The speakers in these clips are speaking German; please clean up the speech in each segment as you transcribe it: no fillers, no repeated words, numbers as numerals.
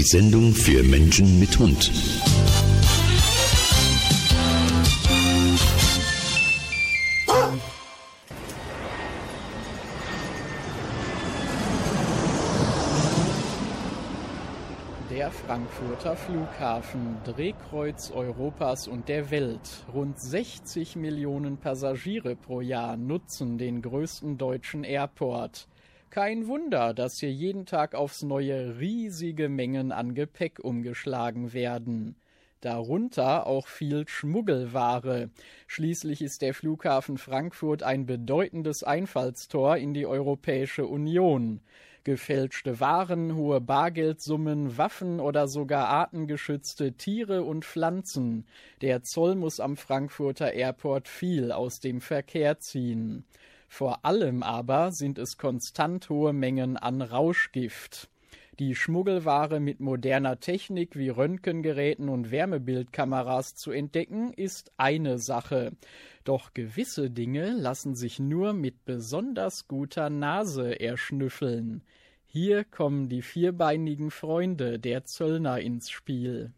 Sendung für Menschen mit Hund. Der Frankfurter Flughafen, Drehkreuz Europas und der Welt. Rund 60 Millionen Passagiere pro Jahr nutzen den größten deutschen Airport. Kein Wunder, dass hier jeden Tag aufs Neue riesige Mengen an Gepäck umgeschlagen werden. Darunter auch viel Schmuggelware. Schließlich ist der Flughafen Frankfurt ein bedeutendes Einfallstor in die Europäische Union. Gefälschte Waren, hohe Bargeldsummen, Waffen oder sogar artengeschützte Tiere und Pflanzen. Der Zoll muss am Frankfurter Airport viel aus dem Verkehr ziehen. Vor allem aber sind es konstant hohe Mengen an Rauschgift. Die Schmuggelware mit moderner Technik wie Röntgengeräten und Wärmebildkameras zu entdecken, ist eine Sache. Doch gewisse Dinge lassen sich nur mit besonders guter Nase erschnüffeln. Hier kommen die vierbeinigen Freunde der Zöllner ins Spiel.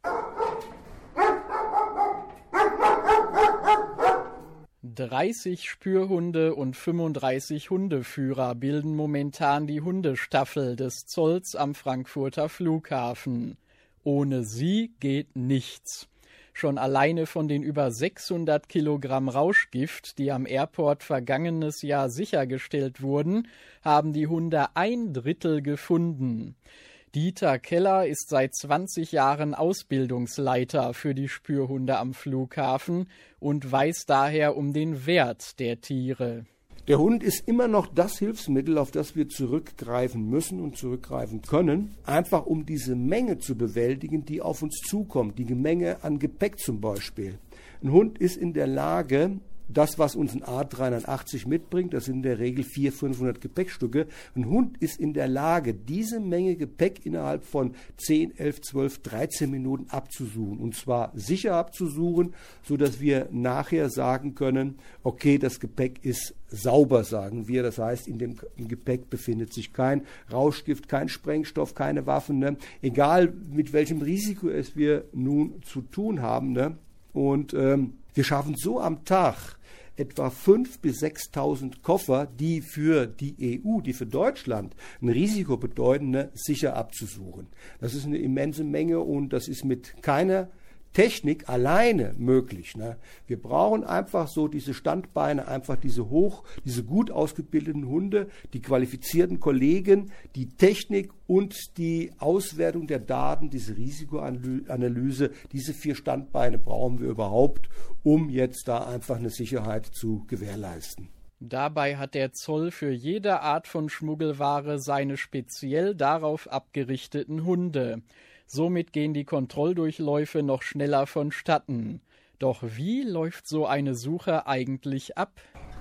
»30 Spürhunde und 35 Hundeführer bilden momentan die Hundestaffel des Zolls am Frankfurter Flughafen. Ohne sie geht nichts. Schon alleine von den über 600 Kilogramm Rauschgift, die am Airport vergangenes Jahr sichergestellt wurden, haben die Hunde 1/3 gefunden. Dieter Keller ist seit 20 Jahren Ausbildungsleiter für die Spürhunde am Flughafen und weiß daher um den Wert der Tiere. Der Hund ist immer noch das Hilfsmittel, auf das wir zurückgreifen müssen und zurückgreifen können, einfach um diese Menge zu bewältigen, die auf uns zukommt, die Menge an Gepäck zum Beispiel. Ein Hund ist in der Lage, das, was uns ein A380 mitbringt, das sind in der Regel 400-500 Gepäckstücke. Ein Hund ist in der Lage, diese Menge Gepäck innerhalb von 10, 11, 12, 13 Minuten abzusuchen. Und zwar sicher abzusuchen, sodass wir nachher sagen können, okay, das Gepäck ist sauber, sagen wir. Das heißt, in dem Gepäck befindet sich kein Rauschgift, kein Sprengstoff, keine Waffen. Ne? Egal, mit welchem Risiko es wir nun zu tun haben. Ne? Und wir schaffen so am Tag etwa 5.000 bis 6.000 Koffer, die für die EU, die für Deutschland ein Risiko bedeuten, ne, sicher abzusuchen. Das ist eine immense Menge und das ist mit keiner Technik alleine möglich. Ne? Wir brauchen einfach so diese Standbeine, einfach diese gut ausgebildeten Hunde, die qualifizierten Kollegen, die Technik und die Auswertung der Daten, diese Risikoanalyse, diese 4 Standbeine brauchen wir überhaupt, um jetzt da einfach eine Sicherheit zu gewährleisten. Dabei hat der Zoll für jede Art von Schmuggelware seine speziell darauf abgerichteten Hunde. Somit gehen die Kontrolldurchläufe noch schneller vonstatten. Doch wie läuft so eine Suche eigentlich ab?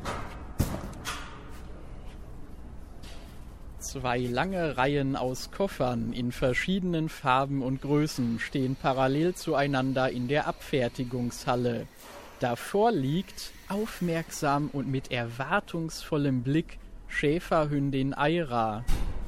2 lange Reihen aus Koffern in verschiedenen Farben und Größen stehen parallel zueinander in der Abfertigungshalle. Davor liegt, aufmerksam und mit erwartungsvollem Blick, Schäferhündin Aira.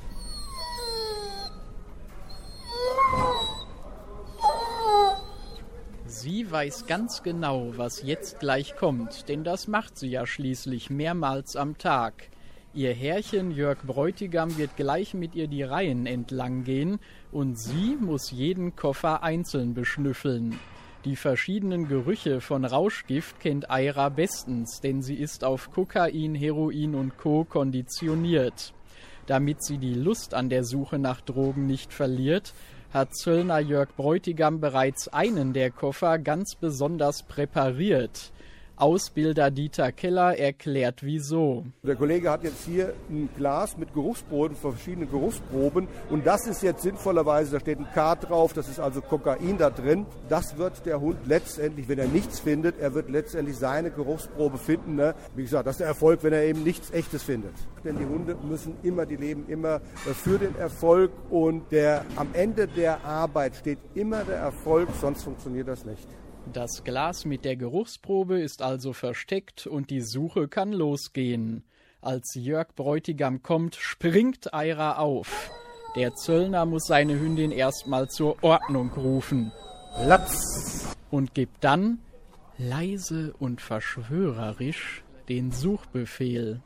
Sie weiß ganz genau, was jetzt gleich kommt, denn das macht sie ja schließlich mehrmals am Tag. Ihr Herrchen Jörg Bräutigam wird gleich mit ihr die Reihen entlang gehen und sie muss jeden Koffer einzeln beschnüffeln. Die verschiedenen Gerüche von Rauschgift kennt Aira bestens, denn sie ist auf Kokain, Heroin und Co. konditioniert. Damit sie die Lust an der Suche nach Drogen nicht verliert, hat Zöllner Jörg Bräutigam bereits einen der Koffer ganz besonders präpariert. Ausbilder Dieter Keller erklärt wieso. Der Kollege hat jetzt hier ein Glas mit Geruchsproben, verschiedene Geruchsproben und das ist jetzt sinnvollerweise, da steht ein K drauf, das ist also Kokain da drin. Das wird der Hund letztendlich, wenn er nichts findet, er wird letztendlich seine Geruchsprobe finden. Ne? Wie gesagt, das ist der Erfolg, wenn er eben nichts Echtes findet. Denn die Hunde die leben immer für den Erfolg und am Ende der Arbeit steht immer der Erfolg, sonst funktioniert das nicht. Das Glas mit der Geruchsprobe ist also versteckt und die Suche kann losgehen. Als Jörg Bräutigam kommt, springt Aira auf. Der Zöllner muss seine Hündin erstmal zur Ordnung rufen. Latz! Und gibt dann, leise und verschwörerisch, den Suchbefehl.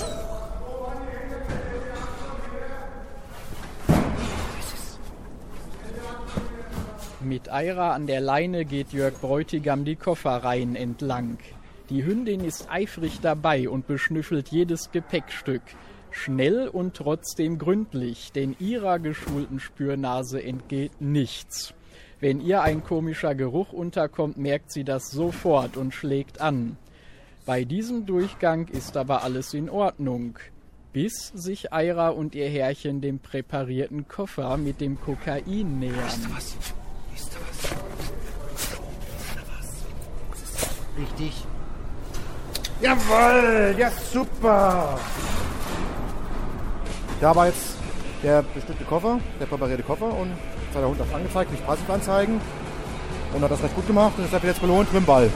Mit Aira an der Leine geht Jörg Bräutigam die Kofferreihen entlang. Die Hündin ist eifrig dabei und beschnüffelt jedes Gepäckstück. Schnell und trotzdem gründlich, denn ihrer geschulten Spürnase entgeht nichts. Wenn ihr ein komischer Geruch unterkommt, merkt sie das sofort und schlägt an. Bei diesem Durchgang ist aber alles in Ordnung, bis sich Aira und ihr Herrchen dem präparierten Koffer mit dem Kokain nähern. Ist da was? Ist da was? Da was? Richtig. Jawohl, ja super. Da war jetzt der bestimmte Koffer, der präparierte Koffer und das hat der Hund auch angezeigt, nicht passiv anzeigen und hat das recht gut gemacht und deshalb wird jetzt belohnt mit dem Ball.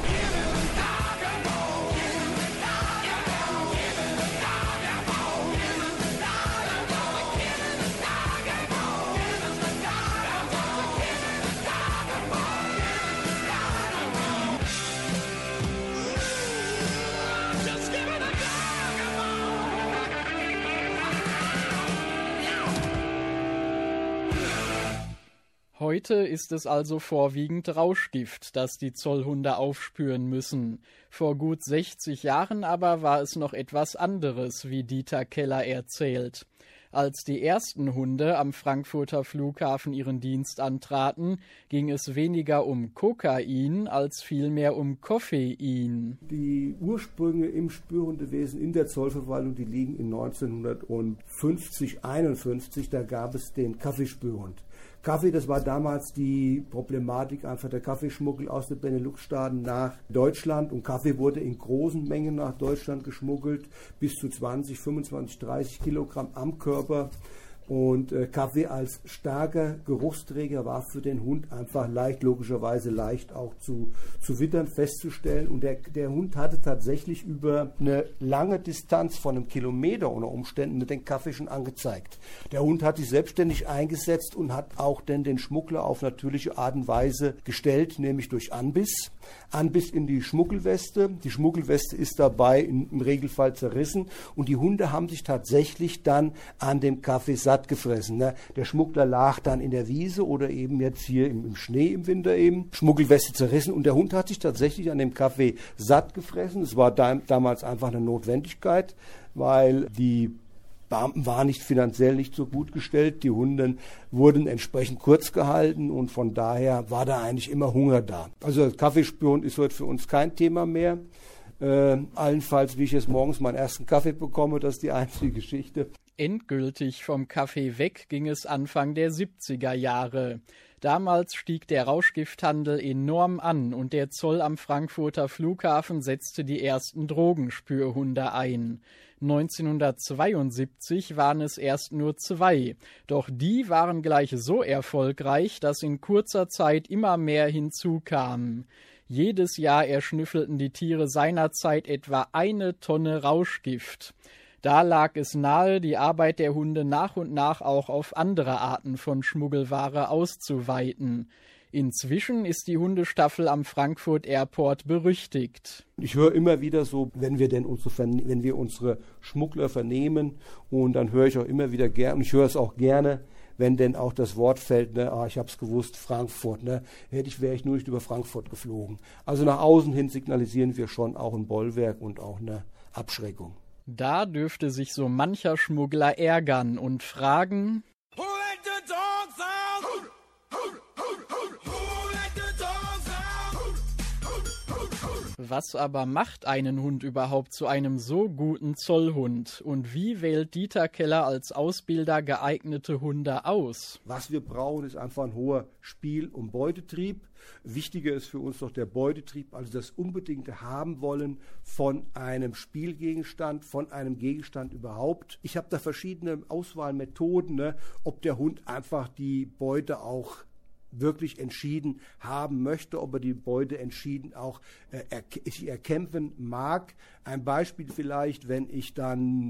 Heute ist es also vorwiegend Rauschgift, das die Zollhunde aufspüren müssen. Vor gut 60 Jahren aber war es noch etwas anderes, wie Dieter Keller erzählt. Als die ersten Hunde am Frankfurter Flughafen ihren Dienst antraten, ging es weniger um Kokain als vielmehr um Koffein. Die Ursprünge im Spürhundewesen in der Zollverwaltung, die liegen in 1950, 51, da gab es den Kaffeespürhund. Kaffee, das war damals die Problematik, einfach der Kaffeeschmuggel aus den Benelux-Staaten nach Deutschland. Und Kaffee wurde in großen Mengen nach Deutschland geschmuggelt, bis zu 20, 25, 30 Kilogramm am Körper. Und Kaffee als starker Geruchsträger war für den Hund einfach logischerweise leicht auch zu wittern, festzustellen. Und der Hund hatte tatsächlich über eine lange Distanz von einem Kilometer unter Umständen den Kaffee schon angezeigt. Der Hund hat sich selbstständig eingesetzt und hat auch denn den Schmuggler auf natürliche Art und Weise gestellt, nämlich durch Anbiss. Anbiss in die Schmuggelweste. Die Schmuggelweste ist dabei im Regelfall zerrissen und die Hunde haben sich tatsächlich dann an dem Kaffee satt gefressen. Ne? Der Schmuggler lag dann in der Wiese oder eben jetzt hier im Schnee im Winter eben. Schmuggelweste zerrissen und der Hund hat sich tatsächlich an dem Kaffee satt gefressen. Es war damals einfach eine Notwendigkeit, weil die Beamten waren finanziell nicht so gut gestellt. Die Hunde wurden entsprechend kurz gehalten und von daher war da eigentlich immer Hunger da. Also das Kaffeespüren ist heute für uns kein Thema mehr. Allenfalls, wie ich jetzt morgens meinen ersten Kaffee bekomme, das ist die einzige Geschichte. Endgültig vom Kaffee weg ging es Anfang der 70er Jahre. Damals stieg der Rauschgifthandel enorm an und der Zoll am Frankfurter Flughafen setzte die ersten Drogenspürhunde ein. 1972 waren es erst nur 2, doch die waren gleich so erfolgreich, dass in kurzer Zeit immer mehr hinzukamen. Jedes Jahr erschnüffelten die Tiere seinerzeit etwa 1 Tonne Rauschgift. Da lag es nahe, die Arbeit der Hunde nach und nach auch auf andere Arten von Schmuggelware auszuweiten. Inzwischen ist die Hundestaffel am Frankfurt Airport berüchtigt. Ich höre immer wieder so, wenn wir unsere Schmuggler vernehmen, und dann höre ich auch immer wieder gerne, und ich höre es auch gerne, wenn denn auch das Wort fällt, ne, ich habe es gewusst, Frankfurt, ne, wäre ich nur nicht über Frankfurt geflogen. Also nach außen hin signalisieren wir schon auch ein Bollwerk und auch eine Abschreckung. Da dürfte sich so mancher Schmuggler ärgern und fragen: Who let the dogs out? Who let the dogs out? Was aber macht einen Hund überhaupt zu einem so guten Zollhund? Und wie wählt Dieter Keller als Ausbilder geeignete Hunde aus? Was wir brauchen, ist einfach ein hoher Spiel- und Beutetrieb. Wichtiger ist für uns doch der Beutetrieb, also das unbedingte Haben-Wollen von einem Spielgegenstand, von einem Gegenstand überhaupt. Ich habe da verschiedene Auswahlmethoden, ne, ob der Hund einfach die Beute auch wirklich entschieden haben möchte, ob er die Beute entschieden auch erkämpfen mag. Ein Beispiel vielleicht, wenn ich dann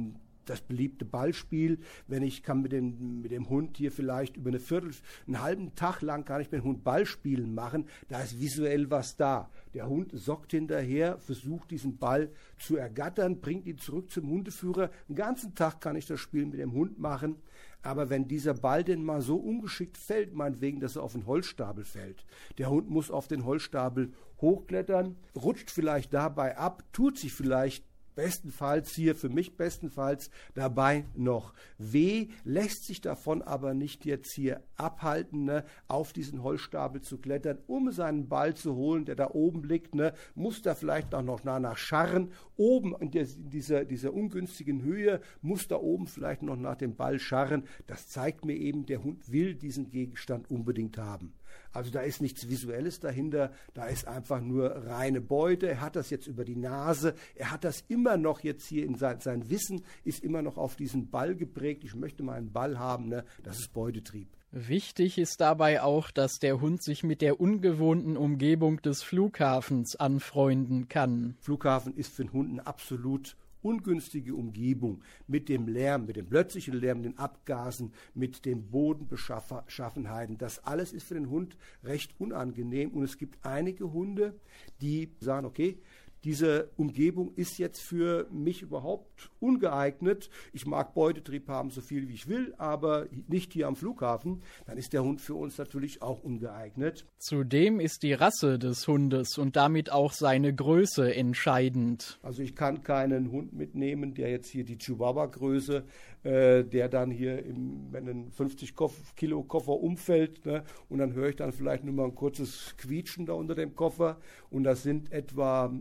das beliebte Ballspiel, wenn ich kann mit dem Hund hier vielleicht über einen halben Tag lang kann ich mit dem Hund Ballspielen machen, da ist visuell was da. Der Hund sockt hinterher, versucht diesen Ball zu ergattern, bringt ihn zurück zum Hundeführer. Den ganzen Tag kann ich das Spiel mit dem Hund machen, aber wenn dieser Ball denn mal so ungeschickt fällt, meinetwegen, dass er auf den Holzstapel fällt, der Hund muss auf den Holzstapel hochklettern, rutscht vielleicht dabei ab, tut sich vielleicht bestenfalls hier, für mich bestenfalls, dabei noch weh, lässt sich davon aber nicht jetzt hier abhalten, ne, auf diesen Holzstapel zu klettern, um seinen Ball zu holen, der da oben liegt, ne, muss da vielleicht auch noch nach scharren, oben in dieser ungünstigen Höhe, muss da oben vielleicht noch nach dem Ball scharren. Das zeigt mir eben, der Hund will diesen Gegenstand unbedingt haben. Also da ist nichts Visuelles dahinter, da ist einfach nur reine Beute. Er hat das jetzt über die Nase, er hat das immer noch jetzt hier in sein Wissen ist immer noch auf diesen Ball geprägt. Ich möchte mal einen Ball haben, ne? Das ist Beutetrieb. Wichtig ist dabei auch, dass der Hund sich mit der ungewohnten Umgebung des Flughafens anfreunden kann. Flughafen ist für den Hund eine absolut ungünstige Umgebung mit dem Lärm, mit dem plötzlichen Lärm, den Abgasen, mit den Bodenbeschaffenheiten. Das alles ist für den Hund recht unangenehm und es gibt einige Hunde, die sagen, okay, diese Umgebung ist jetzt für mich überhaupt ungeeignet. Ich mag Beutetrieb haben, so viel wie ich will, aber nicht hier am Flughafen. Dann ist der Hund für uns natürlich auch ungeeignet. Zudem ist die Rasse des Hundes und damit auch seine Größe entscheidend. Also ich kann keinen Hund mitnehmen, der jetzt hier die Chihuahua-Größe, der dann hier, wenn ein 50-Kilo-Koffer umfällt, ne, und dann höre ich dann vielleicht nur mal ein kurzes Quietschen da unter dem Koffer und das sind etwa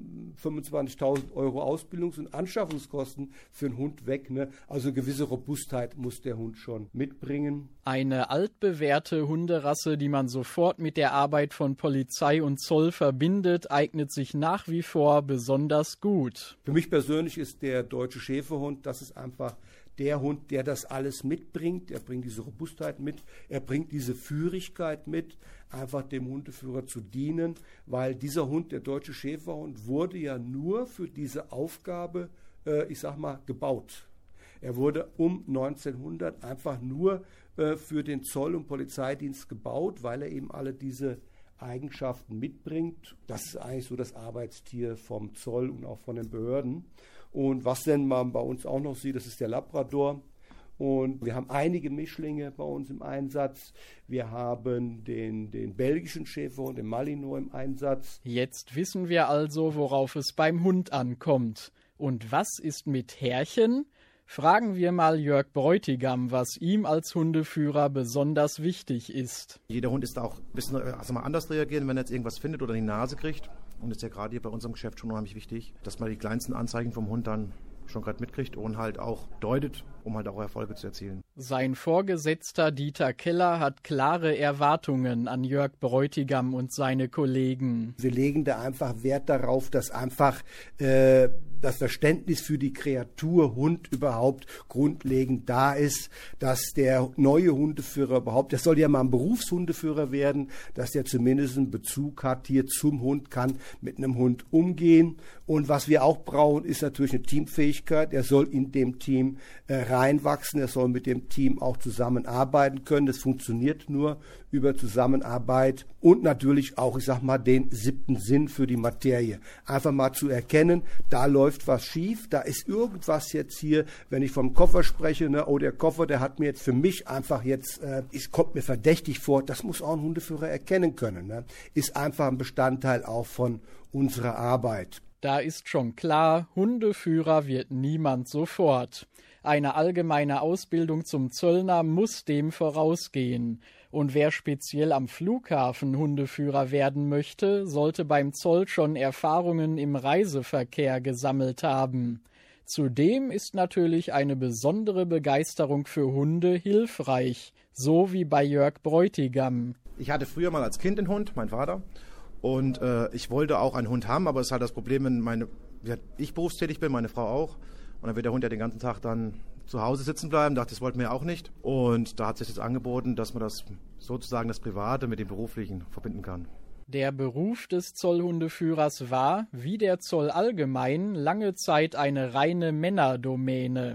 25.000 Euro Ausbildungs- und Anschaffungskosten für einen Hund weg. Ne? Also gewisse Robustheit muss der Hund schon mitbringen. Eine altbewährte Hunderasse, die man sofort mit der Arbeit von Polizei und Zoll verbindet, eignet sich nach wie vor besonders gut. Für mich persönlich ist der deutsche Schäferhund, das ist einfach der Hund, der das alles mitbringt. Er bringt diese Robustheit mit, er bringt diese Führigkeit mit, einfach dem Hundeführer zu dienen, weil dieser Hund, der deutsche Schäferhund, wurde ja nur für diese Aufgabe, gebaut. Er wurde um 1900 einfach nur für den Zoll- und Polizeidienst gebaut, weil er eben alle diese Eigenschaften mitbringt. Das ist eigentlich so das Arbeitstier vom Zoll und auch von den Behörden. Und was denn man bei uns auch noch sieht, das ist der Labrador. Und wir haben einige Mischlinge bei uns im Einsatz. Wir haben den belgischen Schäferhund, den Malinois im Einsatz. Jetzt wissen wir also, worauf es beim Hund ankommt. Und was ist mit Härchen? Fragen wir mal Jörg Bräutigam, was ihm als Hundeführer besonders wichtig ist. Jeder Hund ist auch ein bisschen anders reagieren, wenn er jetzt irgendwas findet oder die Nase kriegt. Und das ist ja gerade hier bei unserem Geschäft schon unheimlich wichtig, dass man die kleinsten Anzeigen vom Hund dann schon gerade mitkriegt und halt auch deutet, um halt auch Erfolge zu erzielen. Sein Vorgesetzter Dieter Keller hat klare Erwartungen an Jörg Bräutigam und seine Kollegen. Wir legen da einfach Wert darauf, dass einfach das Verständnis für die Kreatur Hund überhaupt grundlegend da ist, dass der neue Hundeführer überhaupt, der soll ja mal ein Berufshundeführer werden, dass der zumindest einen Bezug hat hier zum Hund, kann mit einem Hund umgehen. Und was wir auch brauchen, ist natürlich eine Teamfähigkeit. Er soll in dem Team reinwachsen, er soll mit dem Team auch zusammenarbeiten können. Das funktioniert nur über Zusammenarbeit und natürlich auch, den 7. Sinn für die Materie. Einfach mal zu erkennen, da läuft was schief, da ist irgendwas jetzt hier, wenn ich vom Koffer spreche, ne, der Koffer, der hat mir jetzt für mich einfach jetzt, kommt mir verdächtig vor, das muss auch ein Hundeführer erkennen können. Ne? Ist einfach ein Bestandteil auch von unserer Arbeit. Da ist schon klar, Hundeführer wird niemand sofort. Eine allgemeine Ausbildung zum Zöllner muss dem vorausgehen. Und wer speziell am Flughafen Hundeführer werden möchte, sollte beim Zoll schon Erfahrungen im Reiseverkehr gesammelt haben. Zudem ist natürlich eine besondere Begeisterung für Hunde hilfreich, so wie bei Jörg Bräutigam. Ich hatte früher mal als Kind einen Hund, mein Vater, und ich wollte auch einen Hund haben, aber es ist halt das Problem, wenn ich berufstätig bin, meine Frau auch, und dann wird der Hund ja den ganzen Tag dann zu Hause sitzen bleiben. Dachte, das wollten wir ja auch nicht. Und da hat sich das angeboten, dass man das sozusagen das Private mit dem Beruflichen verbinden kann. Der Beruf des Zollhundeführers war, wie der Zoll allgemein, lange Zeit eine reine Männerdomäne.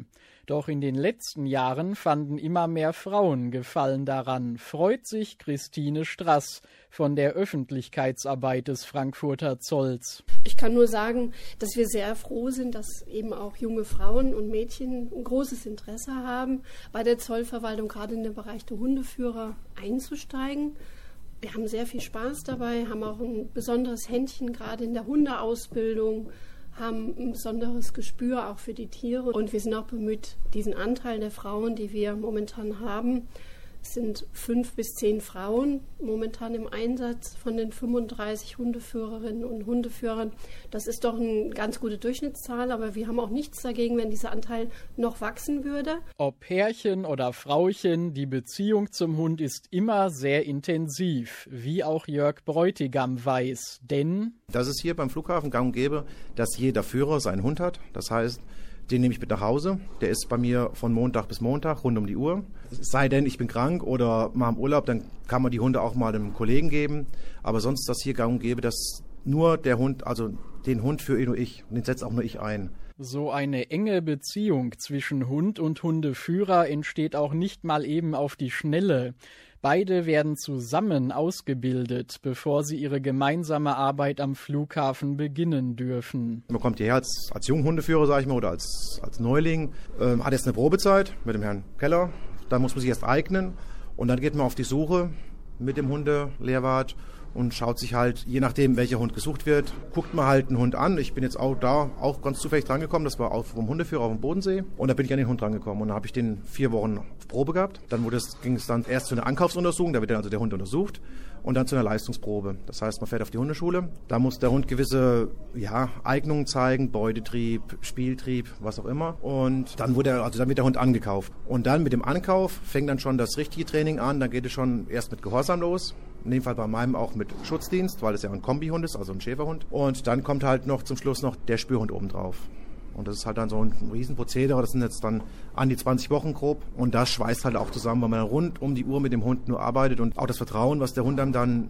Doch in den letzten Jahren fanden immer mehr Frauen Gefallen daran, freut sich Christine Strass von der Öffentlichkeitsarbeit des Frankfurter Zolls. Ich kann nur sagen, dass wir sehr froh sind, dass eben auch junge Frauen und Mädchen ein großes Interesse haben, bei der Zollverwaltung gerade in den Bereich der Hundeführer einzusteigen. Wir haben sehr viel Spaß dabei, haben auch ein besonderes Händchen gerade in der Hundeausbildung, haben ein besonderes Gespür auch für die Tiere und wir sind auch bemüht, diesen Anteil der Frauen, die wir momentan haben, es sind 5 bis 10 Frauen momentan im Einsatz von den 35 Hundeführerinnen und Hundeführern. Das ist doch eine ganz gute Durchschnittszahl, aber wir haben auch nichts dagegen, wenn dieser Anteil noch wachsen würde. Ob Herrchen oder Frauchen, die Beziehung zum Hund ist immer sehr intensiv, wie auch Jörg Bräutigam weiß, denn Das ist hier beim Flughafen gang und gäbe, dass jeder Führer seinen Hund hat. Das heißt, den nehme ich mit nach Hause. Der ist bei mir von Montag bis Montag rund um die Uhr. Es sei denn, ich bin krank oder mal im Urlaub, dann kann man die Hunde auch mal einem Kollegen geben. Aber sonst ist das hier gang und gäbe, dass nur der Hund, also den Hund führe nur ich und den setze auch nur ich ein. so eine enge Beziehung zwischen Hund und Hundeführer entsteht auch nicht mal eben auf die Schnelle. Beide werden zusammen ausgebildet, bevor sie ihre gemeinsame Arbeit am Flughafen beginnen dürfen. Man kommt hierher als Junghundeführer, sage ich mal, oder als Neuling, hat jetzt eine Probezeit mit dem Herrn Keller. Da muss man sich erst eignen und dann geht man auf die Suche mit dem Hundelehrwart und schaut sich halt, je nachdem, welcher Hund gesucht wird, guckt man halt einen Hund an. Ich bin jetzt auch ganz zufällig drangekommen, das war auch vom Hundeführer auf dem Bodensee. Und da bin ich an den Hund drangekommen und da habe ich den 4 Wochen auf Probe gehabt. Dann ging es dann erst zu einer Ankaufsuntersuchung, da wird dann also der Hund untersucht und dann zu einer Leistungsprobe. Das heißt, man fährt auf die Hundeschule, da muss der Hund gewisse Eignungen zeigen, Beutetrieb, Spieltrieb, was auch immer. Und dann wird der Hund angekauft. Und dann mit dem Ankauf fängt dann schon das richtige Training an, dann geht es schon erst mit Gehorsam los. In dem Fall bei meinem auch mit Schutzdienst, weil es ja ein Kombihund ist, also ein Schäferhund. Und dann kommt halt noch zum Schluss noch der Spürhund obendrauf. Und das ist halt dann so ein Riesenprozedere, das sind jetzt dann an die 20 Wochen grob. Und das schweißt halt auch zusammen, weil man rund um die Uhr mit dem Hund nur arbeitet. Und auch das Vertrauen, was der Hund einem dann,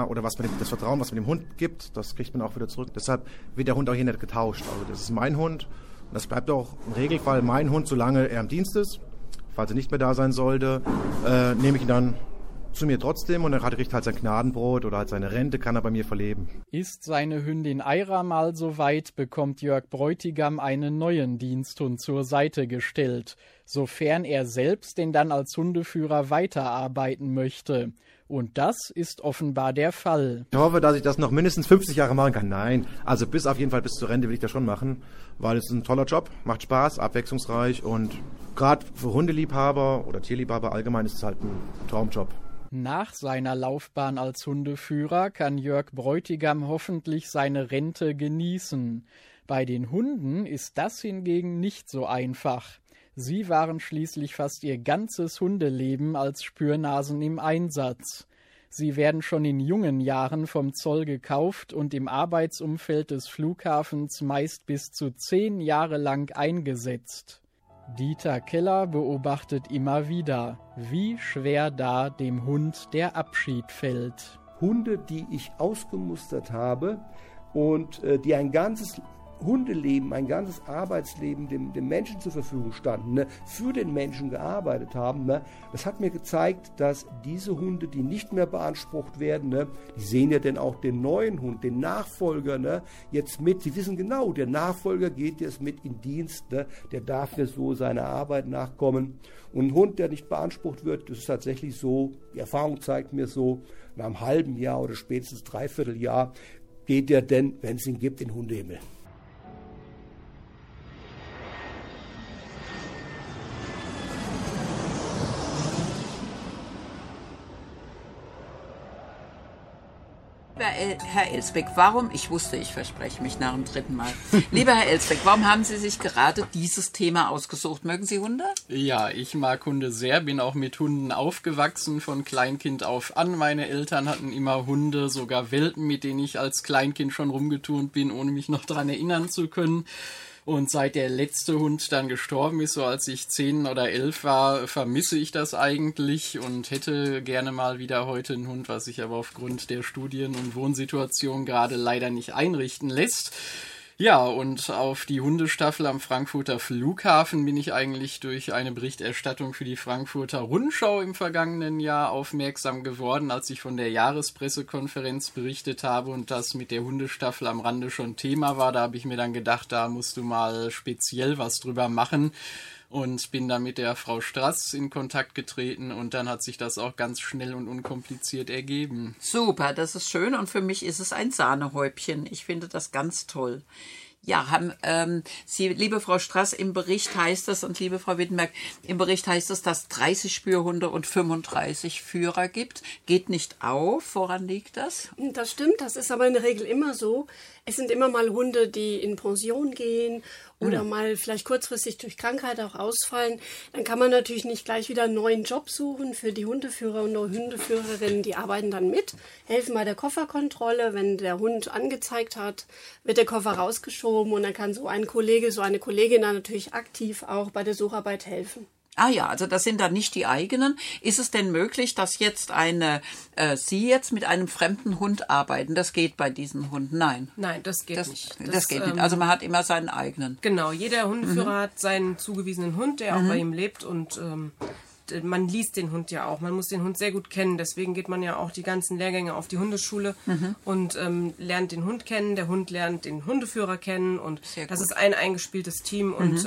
das Vertrauen, was man dem Hund gibt, das kriegt man auch wieder zurück. Deshalb wird der Hund auch hier nicht getauscht. Also das ist mein Hund und das bleibt auch im Regelfall mein Hund, solange er im Dienst ist. Falls er nicht mehr da sein sollte, nehme ich ihn dann zu mir trotzdem und dann kriegt er halt sein Gnadenbrot oder halt seine Rente, kann er bei mir verleben. Ist seine Hündin Aira mal so weit, bekommt Jörg Bräutigam einen neuen Diensthund zur Seite gestellt, sofern er selbst denn dann als Hundeführer weiterarbeiten möchte. Und das ist offenbar der Fall. Ich hoffe, dass ich das noch mindestens 50 Jahre machen kann. Nein, also auf jeden Fall bis zur Rente will ich das schon machen, weil es ist ein toller Job, macht Spaß, abwechslungsreich und gerade für Hundeliebhaber oder Tierliebhaber allgemein ist es halt ein Traumjob. Nach seiner Laufbahn als Hundeführer kann Jörg Bräutigam hoffentlich seine Rente genießen. Bei den Hunden ist das hingegen nicht so einfach. Sie waren schließlich fast ihr ganzes Hundeleben als Spürnasen im Einsatz. Sie werden schon in jungen Jahren vom Zoll gekauft und im Arbeitsumfeld des Flughafens meist bis zu 10 Jahre lang eingesetzt. Dieter Keller beobachtet immer wieder, wie schwer da dem Hund der Abschied fällt. Hunde, die ich ausgemustert habe und die ein ganzes Hundeleben, ein ganzes Arbeitsleben dem Menschen zur Verfügung standen, für den Menschen gearbeitet haben, das hat mir gezeigt, dass diese Hunde, die nicht mehr beansprucht werden, die sehen ja dann auch den neuen Hund, den Nachfolger jetzt mit, die wissen genau, der Nachfolger geht jetzt mit in Dienst, der darf ja so seiner Arbeit nachkommen. Und ein Hund, der nicht beansprucht wird, das ist tatsächlich so, die Erfahrung zeigt mir so, nach einem halben Jahr oder spätestens Dreivierteljahr geht der denn, wenn es ihn gibt, in den Hundehimmel. Herr Elsbeck, ich wusste, ich verspreche mich nach dem 3. Mal. Lieber Herr Elsbeck, warum haben Sie sich gerade dieses Thema ausgesucht? Mögen Sie Hunde? Ja, ich mag Hunde sehr, bin auch mit Hunden aufgewachsen, von Kleinkind auf an. Meine Eltern hatten immer Hunde, sogar Welpen, mit denen ich als Kleinkind schon rumgeturnt bin, ohne mich noch daran erinnern zu können. Und seit der letzte Hund dann gestorben ist, so als ich 10 oder 11 war, vermisse ich das eigentlich und hätte gerne mal wieder heute einen Hund, was sich aber aufgrund der Studien- und Wohnsituation gerade leider nicht einrichten lässt. Ja, und auf die Hundestaffel am Frankfurter Flughafen bin ich eigentlich durch eine Berichterstattung für die Frankfurter Rundschau im vergangenen Jahr aufmerksam geworden, als ich von der Jahrespressekonferenz berichtet habe und das mit der Hundestaffel am Rande schon Thema war. Da habe ich mir dann gedacht, da musst du mal speziell was drüber machen. Und bin da mit der Frau Strass in Kontakt getreten und dann hat sich das auch ganz schnell und unkompliziert ergeben. Super, das ist schön und für mich ist es ein Sahnehäubchen. Ich finde das ganz toll. Ja, haben Sie, liebe Frau Strass, im Bericht heißt es, und liebe Frau Wittenberg, im Bericht heißt es, dass 30 Spürhunde und 35 Führer gibt. Geht nicht auf. Woran liegt das? Das stimmt, das ist aber in der Regel immer so. Es sind immer mal Hunde, die in Pension gehen oder mal vielleicht kurzfristig durch Krankheit auch ausfallen. Dann kann man natürlich nicht gleich wieder einen neuen Job suchen für die Hundeführer und Hundeführerinnen. Die arbeiten dann mit, helfen bei der Kofferkontrolle. Wenn der Hund angezeigt hat, wird der Koffer rausgeschoben und dann kann so ein Kollege, so eine Kollegin dann natürlich aktiv auch bei der Sucharbeit helfen. Ah ja, also das sind dann nicht die eigenen. Ist es denn möglich, dass jetzt Sie jetzt mit einem fremden Hund arbeiten? Das geht bei diesen Hunden? Nein. Nein, das geht nicht. Das geht nicht. Also man hat immer seinen eigenen. Genau, jeder Hundeführer hat seinen zugewiesenen Hund, der auch bei ihm lebt und man liest den Hund ja auch. Man muss den Hund sehr gut kennen. Deswegen geht man ja auch die ganzen Lehrgänge auf die Hundeschule und lernt den Hund kennen. Der Hund lernt den Hundeführer kennen und das ist ein eingespieltes Team und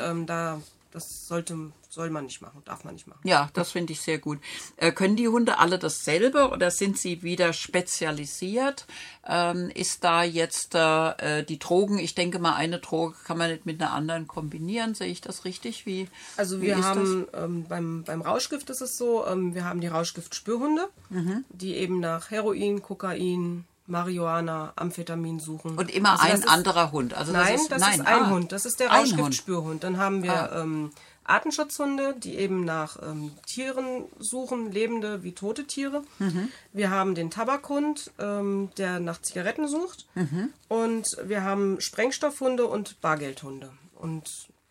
das soll man nicht machen, darf man nicht machen. Ja, das finde ich sehr gut. Können die Hunde alle dasselbe oder sind sie wieder spezialisiert? Ist da jetzt die Drogen, ich denke mal, eine Droge kann man nicht mit einer anderen kombinieren, sehe ich das richtig? Also wir haben beim Rauschgift ist es so, wir haben die Rauschgift-Spürhunde, die eben nach Heroin, Kokain, Marihuana, Amphetamin suchen. Und immer ein anderer Hund? Also das ist ein Hund, das ist der Rauschgift-Spürhund. Dann haben wir Artenschutzhunde, die eben nach Tieren suchen, lebende wie tote Tiere. Wir haben den Tabakhund, der nach Zigaretten sucht. Und wir haben Sprengstoffhunde und Bargeldhunde. Und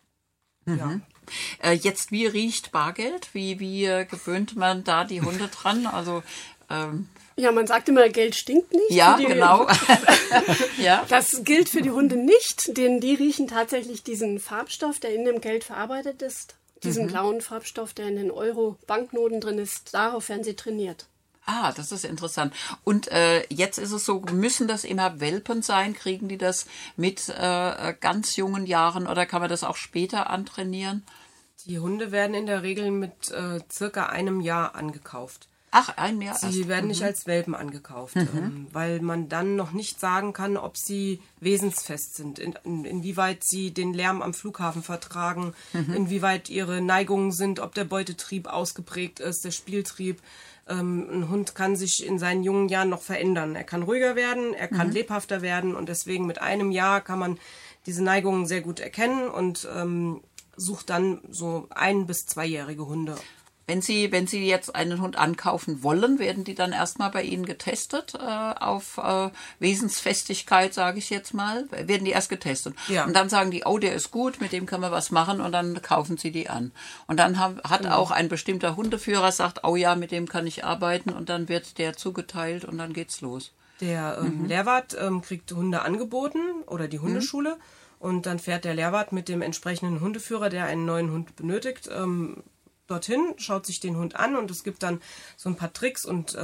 ja. Jetzt, wie riecht Bargeld? Wie gewöhnt man da die Hunde dran? Also ja, man sagt immer, Geld stinkt nicht. Ja, genau. Ja. Das gilt für die Hunde nicht, denn die riechen tatsächlich diesen Farbstoff, der in dem Geld verarbeitet ist. Diesen blauen Farbstoff, der in den Euro-Banknoten drin ist. Darauf werden sie trainiert. Ah, das ist interessant. Und jetzt ist es so, müssen das immer Welpen sein? Kriegen die das mit ganz jungen Jahren oder kann man das auch später antrainieren? Die Hunde werden in der Regel mit circa einem Jahr angekauft. Ach, ein Jahr erst. Sie werden nicht als Welpen angekauft, weil man dann noch nicht sagen kann, ob sie wesensfest sind, inwieweit sie den Lärm am Flughafen vertragen, inwieweit ihre Neigungen sind, ob der Beutetrieb ausgeprägt ist, der Spieltrieb. Ein Hund kann sich in seinen jungen Jahren noch verändern. Er kann ruhiger werden, er kann lebhafter werden und deswegen mit einem Jahr kann man diese Neigungen sehr gut erkennen und sucht dann so 1- bis 2-jährige Hunde. Wenn Sie jetzt einen Hund ankaufen wollen, werden die dann erstmal bei Ihnen getestet auf Wesensfestigkeit, sage ich jetzt mal. Werden die erst getestet. Ja. Und dann sagen die, oh, der ist gut, mit dem kann man was machen und dann kaufen Sie die an. Und dann hat auch ein bestimmter Hundeführer sagt, oh ja, mit dem kann ich arbeiten und dann wird der zugeteilt und dann geht's los. Der Lehrwart kriegt Hunde angeboten oder die Hundeschule und dann fährt der Lehrwart mit dem entsprechenden Hundeführer, der einen neuen Hund benötigt, dorthin, schaut sich den Hund an und es gibt dann so ein paar Tricks und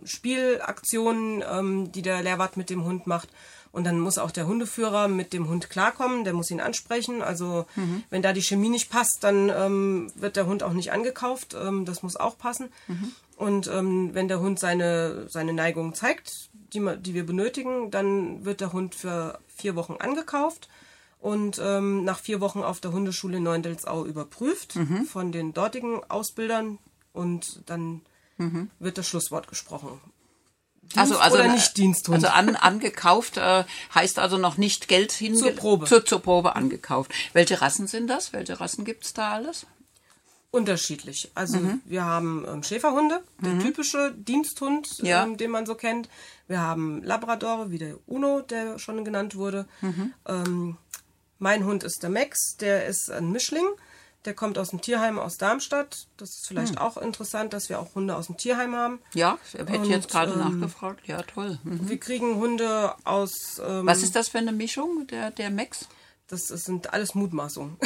Spielaktionen, die der Lehrwart mit dem Hund macht. Und dann muss auch der Hundeführer mit dem Hund klarkommen, der muss ihn ansprechen. Also wenn da die Chemie nicht passt, dann wird der Hund auch nicht angekauft. Das muss auch passen. Und wenn der Hund seine Neigung zeigt, die wir benötigen, dann wird der Hund für 4 Wochen angekauft. Und nach 4 Wochen auf der Hundeschule in Neuendelsau überprüft von den dortigen Ausbildern und dann wird das Schlusswort gesprochen. Also oder nicht Diensthund? Also angekauft heißt also noch nicht Geld zur Probe. Zur Probe angekauft. Welche Rassen sind das? Welche Rassen gibt's da alles? Unterschiedlich. Also wir haben Schäferhunde, der typische Diensthund, den man so kennt. Wir haben Labrador, wie der Uno, der schon genannt wurde. Mein Hund ist der Max, der ist ein Mischling. Der kommt aus dem Tierheim aus Darmstadt. Das ist vielleicht auch interessant, dass wir auch Hunde aus dem Tierheim haben. Ja, ich hätte jetzt gerade nachgefragt. Ja, toll. Wir kriegen Hunde aus... Was ist das für eine Mischung, der Max? Das sind alles Mutmaßungen.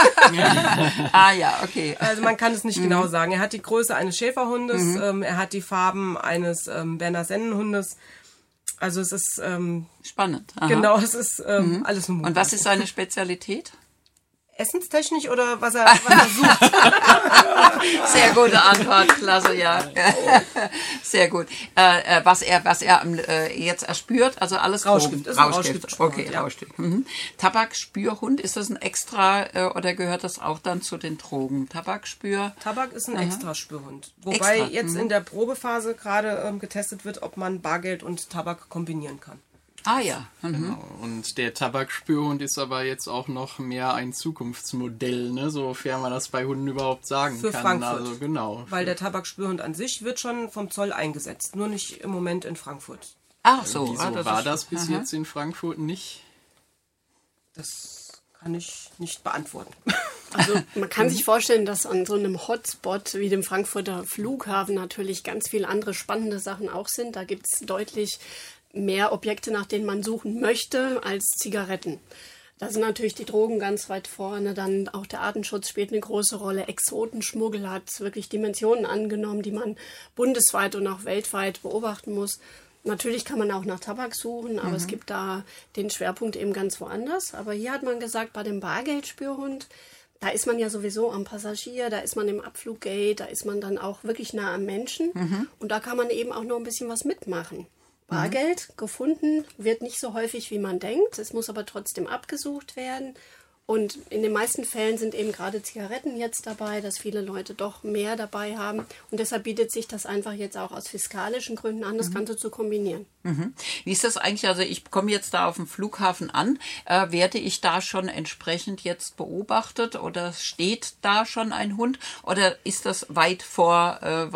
Ja, okay. Also man kann es nicht genau sagen. Er hat die Größe eines Schäferhundes, er hat die Farben eines Berner Sennenhundes. Also es ist... spannend. Aha. Genau, es ist alles nur Mutmaßung. Und was ist seine Spezialität? Essenstechnisch oder was er sucht? Sehr gute Antwort, klasse, ja. Sehr gut. Was er jetzt erspürt, also alles Rauschgift. Drogen. Rauschgift. Okay, ja. Rauschgift. Tabakspürhund, ist das ein extra oder gehört das auch dann zu den Drogen? Tabak ist ein Extraspürhund. Wobei jetzt in der Probephase gerade getestet wird, ob man Bargeld und Tabak kombinieren kann. Ah ja. Genau. Und der Tabakspürhund ist aber jetzt auch noch mehr ein Zukunftsmodell, ne? Sofern man das bei Hunden überhaupt sagen für kann. Frankfurt. Also genau. Weil der Tabakspürhund an sich wird schon vom Zoll eingesetzt, nur nicht im Moment in Frankfurt. Ach so. Wieso war das bis jetzt in Frankfurt nicht? Das kann ich nicht beantworten. Also man kann sich vorstellen, dass an so einem Hotspot wie dem Frankfurter Flughafen natürlich ganz viele andere spannende Sachen auch sind. Da gibt es deutlich mehr Objekte, nach denen man suchen möchte, als Zigaretten. Da sind natürlich die Drogen ganz weit vorne, dann auch der Artenschutz spielt eine große Rolle. Exotenschmuggel hat wirklich Dimensionen angenommen, die man bundesweit und auch weltweit beobachten muss. Natürlich kann man auch nach Tabak suchen, aber es gibt da den Schwerpunkt eben ganz woanders. Aber hier hat man gesagt, bei dem Bargeldspürhund, da ist man ja sowieso am Passagier, da ist man im Abfluggate, da ist man dann auch wirklich nah am Menschen. Und da kann man eben auch noch ein bisschen was mitmachen. Bargeld gefunden wird nicht so häufig, wie man denkt. Es muss aber trotzdem abgesucht werden. Und in den meisten Fällen sind eben gerade Zigaretten jetzt dabei, dass viele Leute doch mehr dabei haben. Und deshalb bietet sich das einfach jetzt auch aus fiskalischen Gründen an, das Ganze zu kombinieren. Wie ist das eigentlich? Also ich komme jetzt da auf dem Flughafen an. Werde ich da schon entsprechend jetzt beobachtet oder steht da schon ein Hund? Oder ist das weit vorne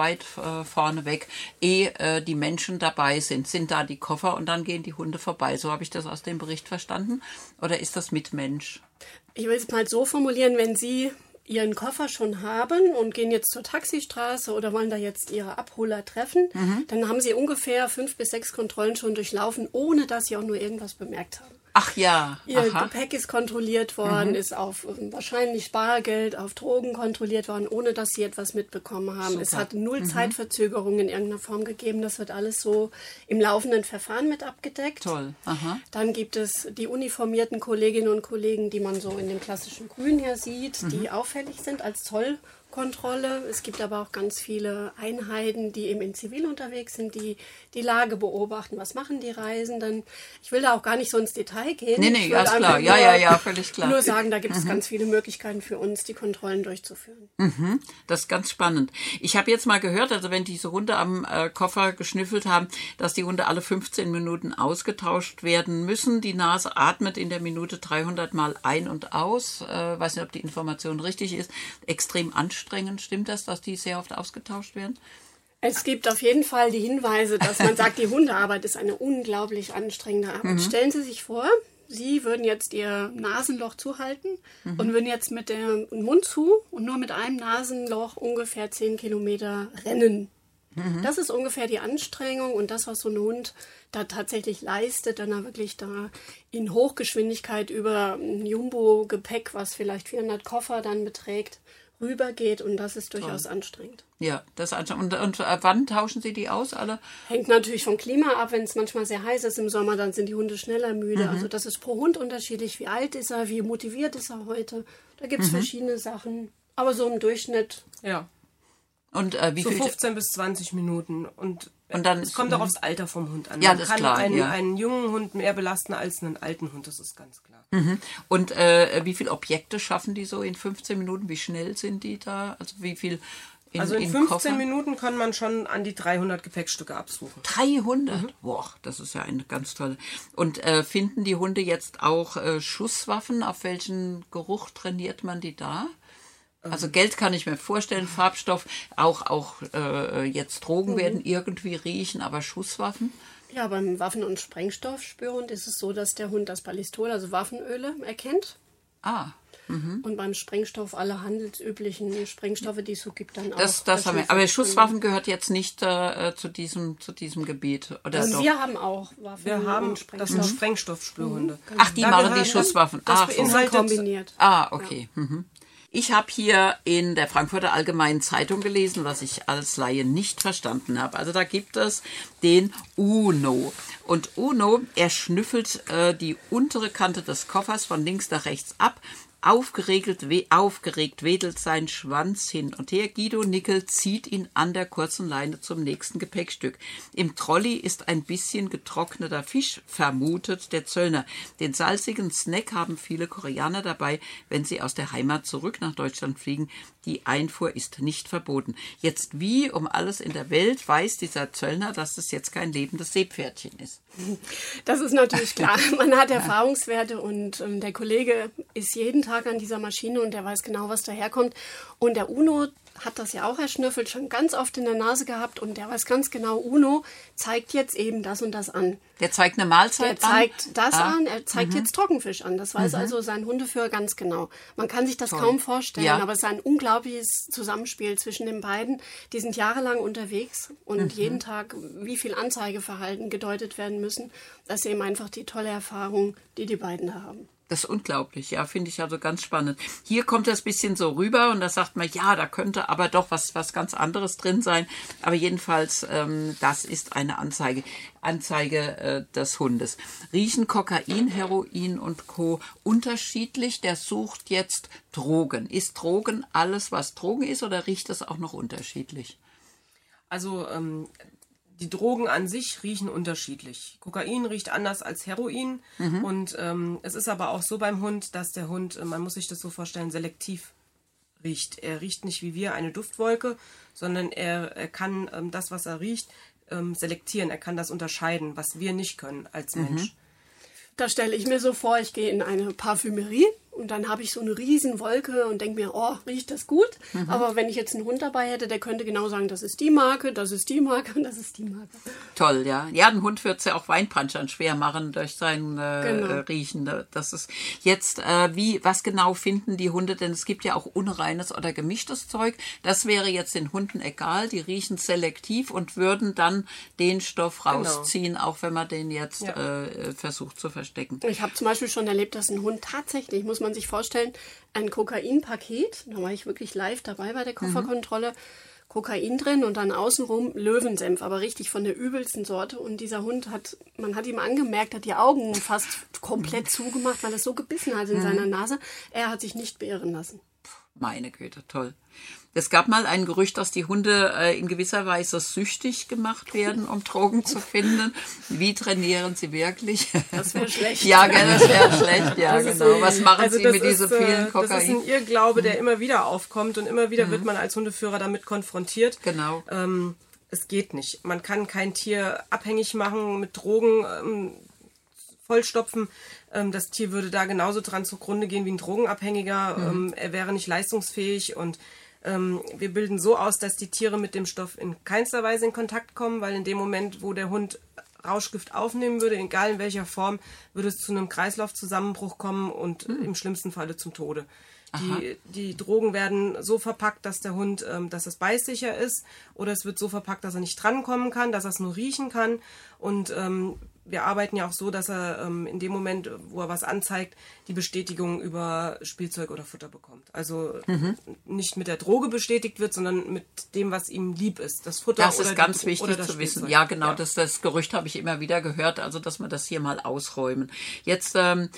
weg, ehe die Menschen dabei sind? Sind da die Koffer und dann gehen die Hunde vorbei? So habe ich das aus dem Bericht verstanden. Oder ist das mit Mensch? Ich will es mal so formulieren, wenn Sie Ihren Koffer schon haben und gehen jetzt zur Taxistraße oder wollen da jetzt Ihre Abholer treffen, dann haben Sie ungefähr 5 bis 6 Kontrollen schon durchlaufen, ohne dass Sie auch nur irgendwas bemerkt haben. Ach ja. Ihr Gepäck ist kontrolliert worden, ist auf wahrscheinlich Bargeld, auf Drogen kontrolliert worden, ohne dass Sie etwas mitbekommen haben. Super. Es hat 0 Zeitverzögerung in irgendeiner Form gegeben. Das wird alles so im laufenden Verfahren mit abgedeckt. Toll. Aha. Dann gibt es die uniformierten Kolleginnen und Kollegen, die man so in dem klassischen Grün hier sieht, die auffällig sind als Zollkontrolle. Es gibt aber auch ganz viele Einheiten, die eben in Zivil unterwegs sind, die die Lage beobachten. Was machen die Reisenden? Ich will da auch gar nicht so ins Detail gehen. Nee, ganz klar. Ja, völlig klar. Nur sagen, da gibt es ganz viele Möglichkeiten für uns, die Kontrollen durchzuführen. Das ist ganz spannend. Ich habe jetzt mal gehört, also wenn diese Hunde am Koffer geschnüffelt haben, dass die Hunde alle 15 Minuten ausgetauscht werden müssen. Die Nase atmet in der Minute 300 Mal ein und aus. Weiß nicht, ob die Information richtig ist. Extrem anstrengend. Stimmt das, dass die sehr oft ausgetauscht werden? Es gibt auf jeden Fall die Hinweise, dass man sagt, die Hundearbeit ist eine unglaublich anstrengende Arbeit. Stellen Sie sich vor, Sie würden jetzt Ihr Nasenloch zuhalten und würden jetzt mit dem Mund zu und nur mit einem Nasenloch ungefähr 10 Kilometer rennen. Das ist ungefähr die Anstrengung und das, was so ein Hund da tatsächlich leistet, wenn er wirklich da in Hochgeschwindigkeit über ein Jumbo-Gepäck, was vielleicht 400 Koffer dann beträgt, rübergeht und das ist durchaus anstrengend. Ja, das ist anstrengend. Und wann tauschen Sie die aus alle? Hängt natürlich vom Klima ab. Wenn es manchmal sehr heiß ist im Sommer, dann sind die Hunde schneller müde. Also das ist pro Hund unterschiedlich. Wie alt ist er, wie motiviert ist er heute? Da gibt es verschiedene Sachen. Aber so im Durchschnitt. Ja. Und wie so viel? 15 bis 20 Minuten. Und dann es kommt auch aufs Alter vom Hund an. Ja, Man das kann ist klar. einen jungen Hund mehr belasten als einen alten Hund, das ist ganz klar. Und wie viele Objekte schaffen die so in 15 Minuten? Wie schnell sind die da? Also wie viel in 15 Minuten kann man schon an die 300 Gepäckstücke absuchen. 300? Boah, das ist ja eine ganz tolle. Und finden die Hunde jetzt auch Schusswaffen? Auf welchen Geruch trainiert man die da? Also Geld kann ich mir vorstellen, Farbstoff, auch jetzt Drogen werden irgendwie riechen, aber Schusswaffen? Ja, beim Waffen- und Sprengstoffspürhund ist es so, dass der Hund das Ballistol, also Waffenöle, erkennt. Und beim Sprengstoff alle handelsüblichen Sprengstoffe, die es so gibt, dann auch. Das haben wir. Aber Schusswaffen gehört jetzt nicht zu diesem Gebiet. Oder und doch? wir haben auch Waffen. Wir haben, und das sind Sprengstoffspürhunde. Ach, die Da machen die gehören- Schusswaffen. Das Ach, so. beinhaltet kombiniert. Okay. Ich habe hier in der Frankfurter Allgemeinen Zeitung gelesen, was ich als Laie nicht verstanden habe. Also da gibt es den Uno. Und Uno, er schnüffelt die untere Kante des Koffers von links nach rechts ab. Aufgeregt wedelt sein Schwanz hin und her. Guido Nickel zieht ihn an der kurzen Leine zum nächsten Gepäckstück. Im Trolley ist ein bisschen getrockneter Fisch, vermutet der Zöllner. Den salzigen Snack haben viele Koreaner dabei, wenn sie aus der Heimat zurück nach Deutschland fliegen. Die Einfuhr ist nicht verboten. Jetzt wie um alles in der Welt weiß dieser Zöllner, dass es jetzt kein lebendes Seepferdchen ist. Das ist natürlich klar. Man hat Erfahrungswerte und der Kollege ist jeden Tag an dieser Maschine und der weiß genau, was daherkommt. Und der Uno hat das ja auch erschnüffelt, schon ganz oft in der Nase gehabt und der weiß ganz genau, Uno zeigt jetzt eben das und das an. Der zeigt eine Mahlzeit an? Der zeigt das an, er zeigt jetzt Trockenfisch an. Das weiß also sein Hundeführer ganz genau. Man kann sich das kaum vorstellen, aber es ist ein unglaubliches Zusammenspiel zwischen den beiden. Die sind jahrelang unterwegs und jeden Tag, wie viel Anzeigeverhalten gedeutet werden müssen. Das ist eben einfach die tolle Erfahrung, die die beiden da haben. Das ist unglaublich, ja, finde ich also ganz spannend. Hier kommt das bisschen so rüber und da sagt man, ja, da könnte aber doch was ganz anderes drin sein. Aber jedenfalls, das ist eine Anzeige des Hundes. Riechen Kokain, Heroin und Co. unterschiedlich? Der sucht jetzt Drogen. Ist Drogen alles, was Drogen ist, oder riecht es auch noch unterschiedlich? Also die Drogen an sich riechen unterschiedlich. Kokain riecht anders als Heroin. Und es ist aber auch so beim Hund, dass der Hund, man muss sich das so vorstellen, selektiv riecht. Er riecht nicht wie wir eine Duftwolke, sondern er kann das, was er riecht, selektieren. Er kann das unterscheiden, was wir nicht können als Mensch. Da stelle ich mir so vor, ich gehe in eine Parfümerie und dann habe ich so eine riesen Wolke und denke mir, oh, riecht das gut? Aber wenn ich jetzt einen Hund dabei hätte, der könnte genau sagen, das ist die Marke, das ist die Marke und das ist die Marke. Toll, ja. Ja, ein Hund wird es ja auch Weinpanschern schwer machen durch sein Riechen. Das ist jetzt, was genau finden die Hunde? Denn es gibt ja auch unreines oder gemischtes Zeug. Das wäre jetzt den Hunden egal. Die riechen selektiv und würden dann den Stoff rausziehen, auch wenn man den jetzt versucht zu verstecken. Ich habe zum Beispiel schon erlebt, dass ein Hund tatsächlich, muss man sich vorstellen, ein Kokainpaket, da war ich wirklich live dabei bei der Kofferkontrolle, Kokain drin und dann außenrum Löwensenf, aber richtig von der übelsten Sorte. Und dieser Hund man hat ihm angemerkt, hat die Augen fast komplett zugemacht, weil es so gebissen hat in seiner Nase. Er hat sich nicht beirren lassen. Meine Güte, toll. Es gab mal ein Gerücht, dass die Hunde in gewisser Weise süchtig gemacht werden, um Drogen zu finden. Wie trainieren sie wirklich? Das wäre schlecht. Ja, gell, das wäre schlecht, ja, Das genau. ist, Was machen sie das mit diesen vielen Kokain? Das ist ein Irrglaube, der immer wieder aufkommt und immer wieder wird man als Hundeführer damit konfrontiert. Genau. Es geht nicht. Man kann kein Tier abhängig machen, mit Drogen vollstopfen. Das Tier würde da genauso dran zugrunde gehen wie ein Drogenabhängiger. Er wäre nicht leistungsfähig und wir bilden so aus, dass die Tiere mit dem Stoff in keinster Weise in Kontakt kommen, weil in dem Moment, wo der Hund Rauschgift aufnehmen würde, egal in welcher Form, würde es zu einem Kreislaufzusammenbruch kommen und im schlimmsten Falle zum Tode. Die Drogen werden so verpackt, dass der Hund, dass es beißsicher ist, oder es wird so verpackt, dass er nicht drankommen kann, dass er es nur riechen kann. Und wir arbeiten ja auch so, dass er in dem Moment, wo er was anzeigt, die Bestätigung über Spielzeug oder Futter bekommt. Also nicht mit der Droge bestätigt wird, sondern mit dem, was ihm lieb ist. Das Futter Das oder ist ganz oder wichtig das zu wissen. Spielzeug. Ja, genau, das Gerücht habe ich immer wieder gehört, also dass wir das hier mal ausräumen. Jetzt,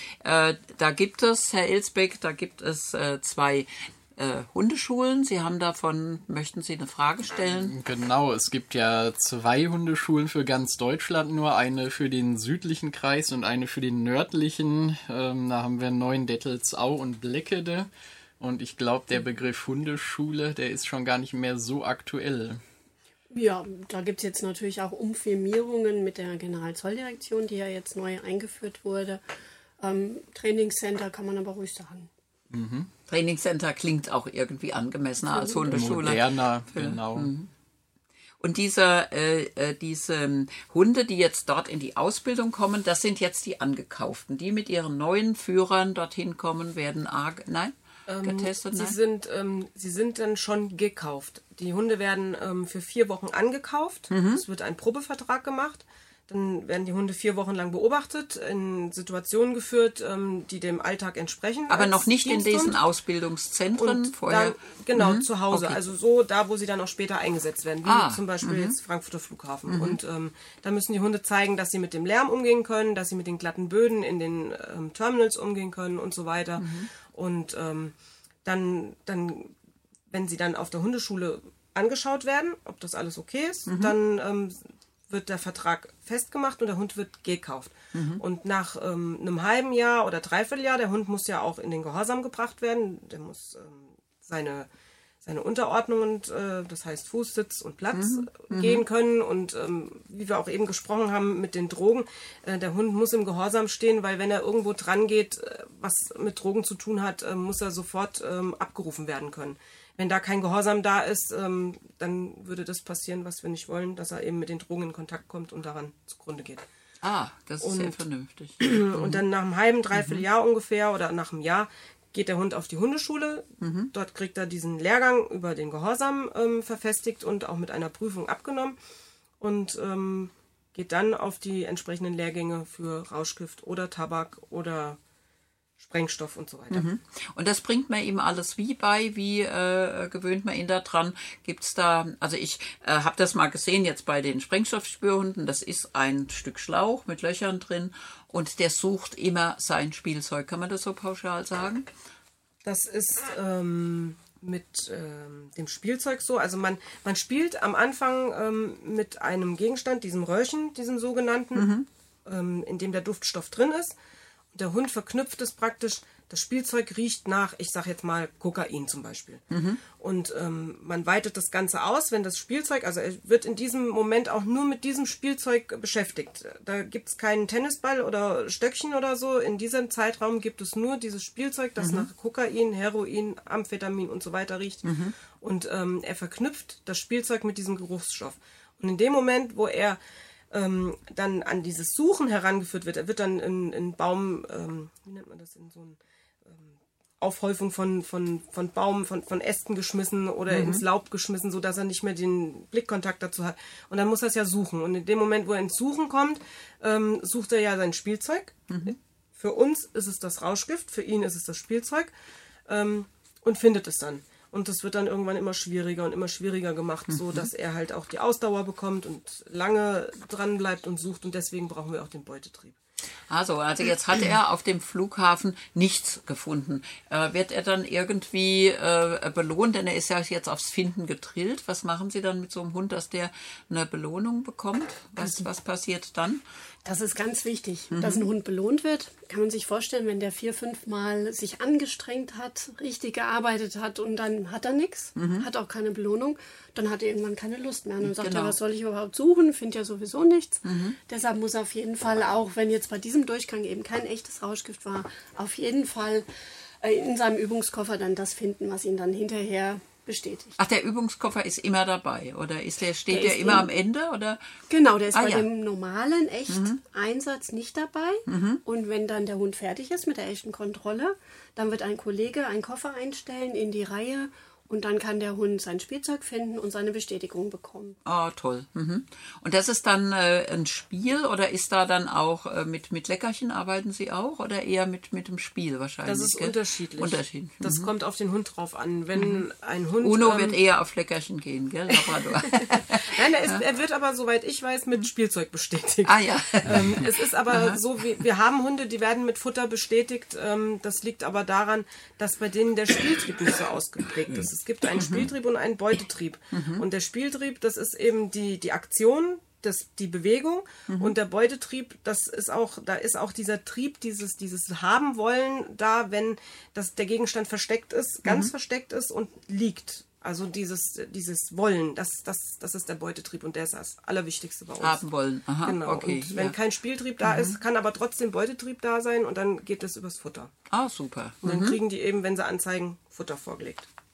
da gibt es, Herr Elsbeck, da gibt es 2 Hundeschulen. Sie haben möchten Sie eine Frage stellen? Genau, es gibt ja 2 Hundeschulen für ganz Deutschland, nur eine für den südlichen Kreis und eine für den nördlichen. Da haben wir Neuendettelsau und Bleckede. Und ich glaube, der Begriff Hundeschule, der ist schon gar nicht mehr so aktuell. Ja, da gibt es jetzt natürlich auch Umfirmierungen mit der Generalzolldirektion, die ja jetzt neu eingeführt wurde. Trainingscenter kann man aber ruhig sagen. Trainingscenter klingt auch irgendwie angemessener als Hundeschule. Moderner, genau. Und diese Hunde, die jetzt dort in die Ausbildung kommen, das sind jetzt die angekauften. Die mit ihren neuen Führern dorthin kommen, werden getestet? Sie sind dann schon gekauft. Die Hunde werden für 4 Wochen angekauft. Es wird ein Probevertrag gemacht. Dann werden die Hunde 4 Wochen lang beobachtet, in Situationen geführt, die dem Alltag entsprechen. Aber noch nicht in diesen Ausbildungszentren vorher? Dann, zu Hause. Okay. Also so da, wo sie dann auch später eingesetzt werden. Wie zum Beispiel jetzt Frankfurter Flughafen. Und da müssen die Hunde zeigen, dass sie mit dem Lärm umgehen können, dass sie mit den glatten Böden in den Terminals umgehen können und so weiter. Und dann, wenn sie dann auf der Hundeschule angeschaut werden, ob das alles okay ist, dann wird der Vertrag festgemacht und der Hund wird gekauft. Und nach einem halben Jahr oder Dreivierteljahr, der Hund muss ja auch in den Gehorsam gebracht werden, der muss seine Unterordnungen, das heißt Fuß, Sitz und Platz gehen können. Und wie wir auch eben gesprochen haben mit den Drogen, der Hund muss im Gehorsam stehen, weil wenn er irgendwo dran geht, was mit Drogen zu tun hat, muss er sofort abgerufen werden können. Wenn da kein Gehorsam da ist, dann würde das passieren, was wir nicht wollen, dass er eben mit den Drogen in Kontakt kommt und daran zugrunde geht. Das ist sehr vernünftig. Und dann nach einem halben, dreiviertel Jahr ungefähr oder nach einem Jahr geht der Hund auf die Hundeschule. Dort kriegt er diesen Lehrgang über den Gehorsam verfestigt und auch mit einer Prüfung abgenommen und geht dann auf die entsprechenden Lehrgänge für Rauschgift oder Tabak oder Sprengstoff und so weiter. Und das bringt man ihm alles wie bei? Wie gewöhnt man ihn da dran? Gibt's da, also ich habe das mal gesehen jetzt bei den Sprengstoffspürhunden, das ist ein Stück Schlauch mit Löchern drin und der sucht immer sein Spielzeug. Kann man das so pauschal sagen? Das ist mit dem Spielzeug so. Also man spielt am Anfang mit einem Gegenstand, diesem Röhrchen, diesem sogenannten, in dem der Duftstoff drin ist. Der Hund verknüpft es praktisch, das Spielzeug riecht nach, ich sag jetzt mal, Kokain zum Beispiel. Und man weitet das Ganze aus, wenn das Spielzeug, also er wird in diesem Moment auch nur mit diesem Spielzeug beschäftigt. Da gibt es keinen Tennisball oder Stöckchen oder so. In diesem Zeitraum gibt es nur dieses Spielzeug, das nach Kokain, Heroin, Amphetamin und so weiter riecht. Und er verknüpft das Spielzeug mit diesem Geruchsstoff. Und in dem Moment, wo er dann an dieses Suchen herangeführt wird. Er wird dann in Baum, wie nennt man das, in so eine Aufhäufung von Baum, von Ästen geschmissen oder ins Laub geschmissen, sodass er nicht mehr den Blickkontakt dazu hat. Und dann muss er es ja suchen. Und in dem Moment, wo er ins Suchen kommt, sucht er ja sein Spielzeug. Für uns ist es das Rauschgift, für ihn ist es das Spielzeug und findet es dann. Und das wird dann irgendwann immer schwieriger und immer schwieriger gemacht, so dass er halt auch die Ausdauer bekommt und lange dran bleibt und sucht. Und deswegen brauchen wir auch den Beutetrieb. Also jetzt hat er auf dem Flughafen nichts gefunden. Wird er dann irgendwie belohnt? Denn er ist ja jetzt aufs Finden getrillt. Was machen Sie dann mit so einem Hund, dass der eine Belohnung bekommt? Was passiert dann? Das ist ganz wichtig, dass ein Hund belohnt wird. Kann man sich vorstellen, wenn der 4-5 Mal sich angestrengt hat, richtig gearbeitet hat und dann hat er nichts, hat auch keine Belohnung, dann hat er irgendwann keine Lust mehr. Und dann sagt er, was soll ich überhaupt suchen? Finde ja sowieso nichts. Deshalb muss er auf jeden Fall auch, wenn jetzt bei diesem Durchgang eben kein echtes Rauschgift war, auf jeden Fall in seinem Übungskoffer dann das finden, was ihn dann hinterher bestätigt. Ach, der Übungskoffer ist immer dabei, oder steht der immer am Ende? Oder? Genau, der ist bei dem normalen Einsatz nicht dabei. Und wenn dann der Hund fertig ist mit der echten Kontrolle, dann wird ein Kollege einen Koffer einstellen in die Reihe und dann kann der Hund sein Spielzeug finden und seine Bestätigung bekommen. Oh, toll. Und das ist dann ein Spiel oder ist da dann auch mit Leckerchen arbeiten Sie auch oder eher mit dem Spiel wahrscheinlich? Das ist unterschiedlich. Das kommt auf den Hund drauf an. Wenn ein Hund... Uno wird eher auf Leckerchen gehen, gell? Labrador. Nein, er wird aber, soweit ich weiß, mit Spielzeug bestätigt. Ja. Es ist aber so, wir haben Hunde, die werden mit Futter bestätigt. Das liegt aber daran, dass bei denen der Spieltrieb nicht so ausgeprägt ist. Es gibt einen Spieltrieb und einen Beutetrieb. Und der Spieltrieb, das ist eben die Aktion, die Bewegung. Und der Beutetrieb, da ist auch dieser Trieb, dieses Haben wollen da, wenn der Gegenstand versteckt ist, ganz versteckt ist und liegt. Also dieses Wollen, das ist der Beutetrieb und der ist das Allerwichtigste bei uns. Haben wollen, aha, genau. Okay. Und wenn kein Spieltrieb da ist, kann aber trotzdem Beutetrieb da sein und dann geht es übers Futter. Super. Und dann kriegen die eben, wenn sie anzeigen, Futter vorgelegt.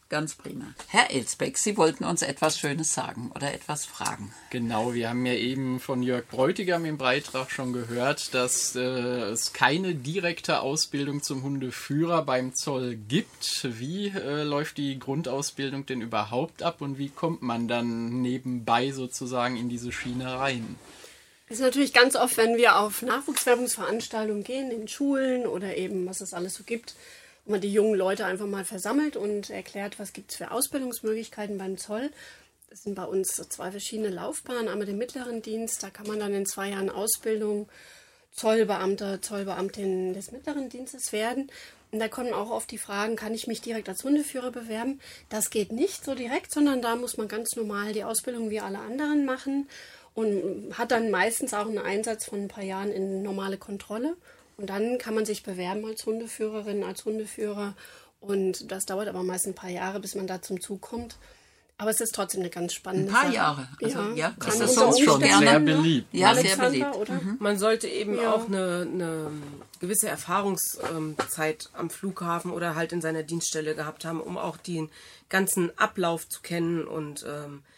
Ganz prima. Herr Elsbeck, Sie wollten uns etwas Schönes sagen oder etwas fragen. Genau, wir haben ja eben von Jörg Bräutigam im Beitrag schon gehört, dass es keine direkte Ausbildung zum Hundeführer beim Zoll gibt. Wie läuft die Grundausbildung denn überhaupt ab und wie kommt man dann nebenbei sozusagen in diese Schiene rein? Das ist natürlich ganz oft, wenn wir auf Nachwuchswerbungsveranstaltungen gehen, in Schulen oder eben, was es alles so gibt, wo man die jungen Leute einfach mal versammelt und erklärt, was gibt es für Ausbildungsmöglichkeiten beim Zoll. Das sind bei uns 2 verschiedene Laufbahnen. Einmal den mittleren Dienst, da kann man dann in 2 Jahren Ausbildung Zollbeamter, Zollbeamtin des mittleren Dienstes werden. Und da kommen auch oft die Fragen, kann ich mich direkt als Hundeführer bewerben? Das geht nicht so direkt, sondern da muss man ganz normal die Ausbildung wie alle anderen machen und hat dann meistens auch einen Einsatz von ein paar Jahren in normale Kontrolle. Und dann kann man sich bewerben als Hundeführerin, als Hundeführer. Und das dauert aber meist ein paar Jahre, bis man da zum Zug kommt. Aber es ist trotzdem eine ganz spannende Sache. Ein paar Jahre. Also, ja, das ist sonst schon sehr beliebt. Ja, sehr beliebt. Oder? Man sollte eben auch eine gewisse Erfahrungszeit am Flughafen oder halt in seiner Dienststelle gehabt haben, um auch den ganzen Ablauf zu kennen und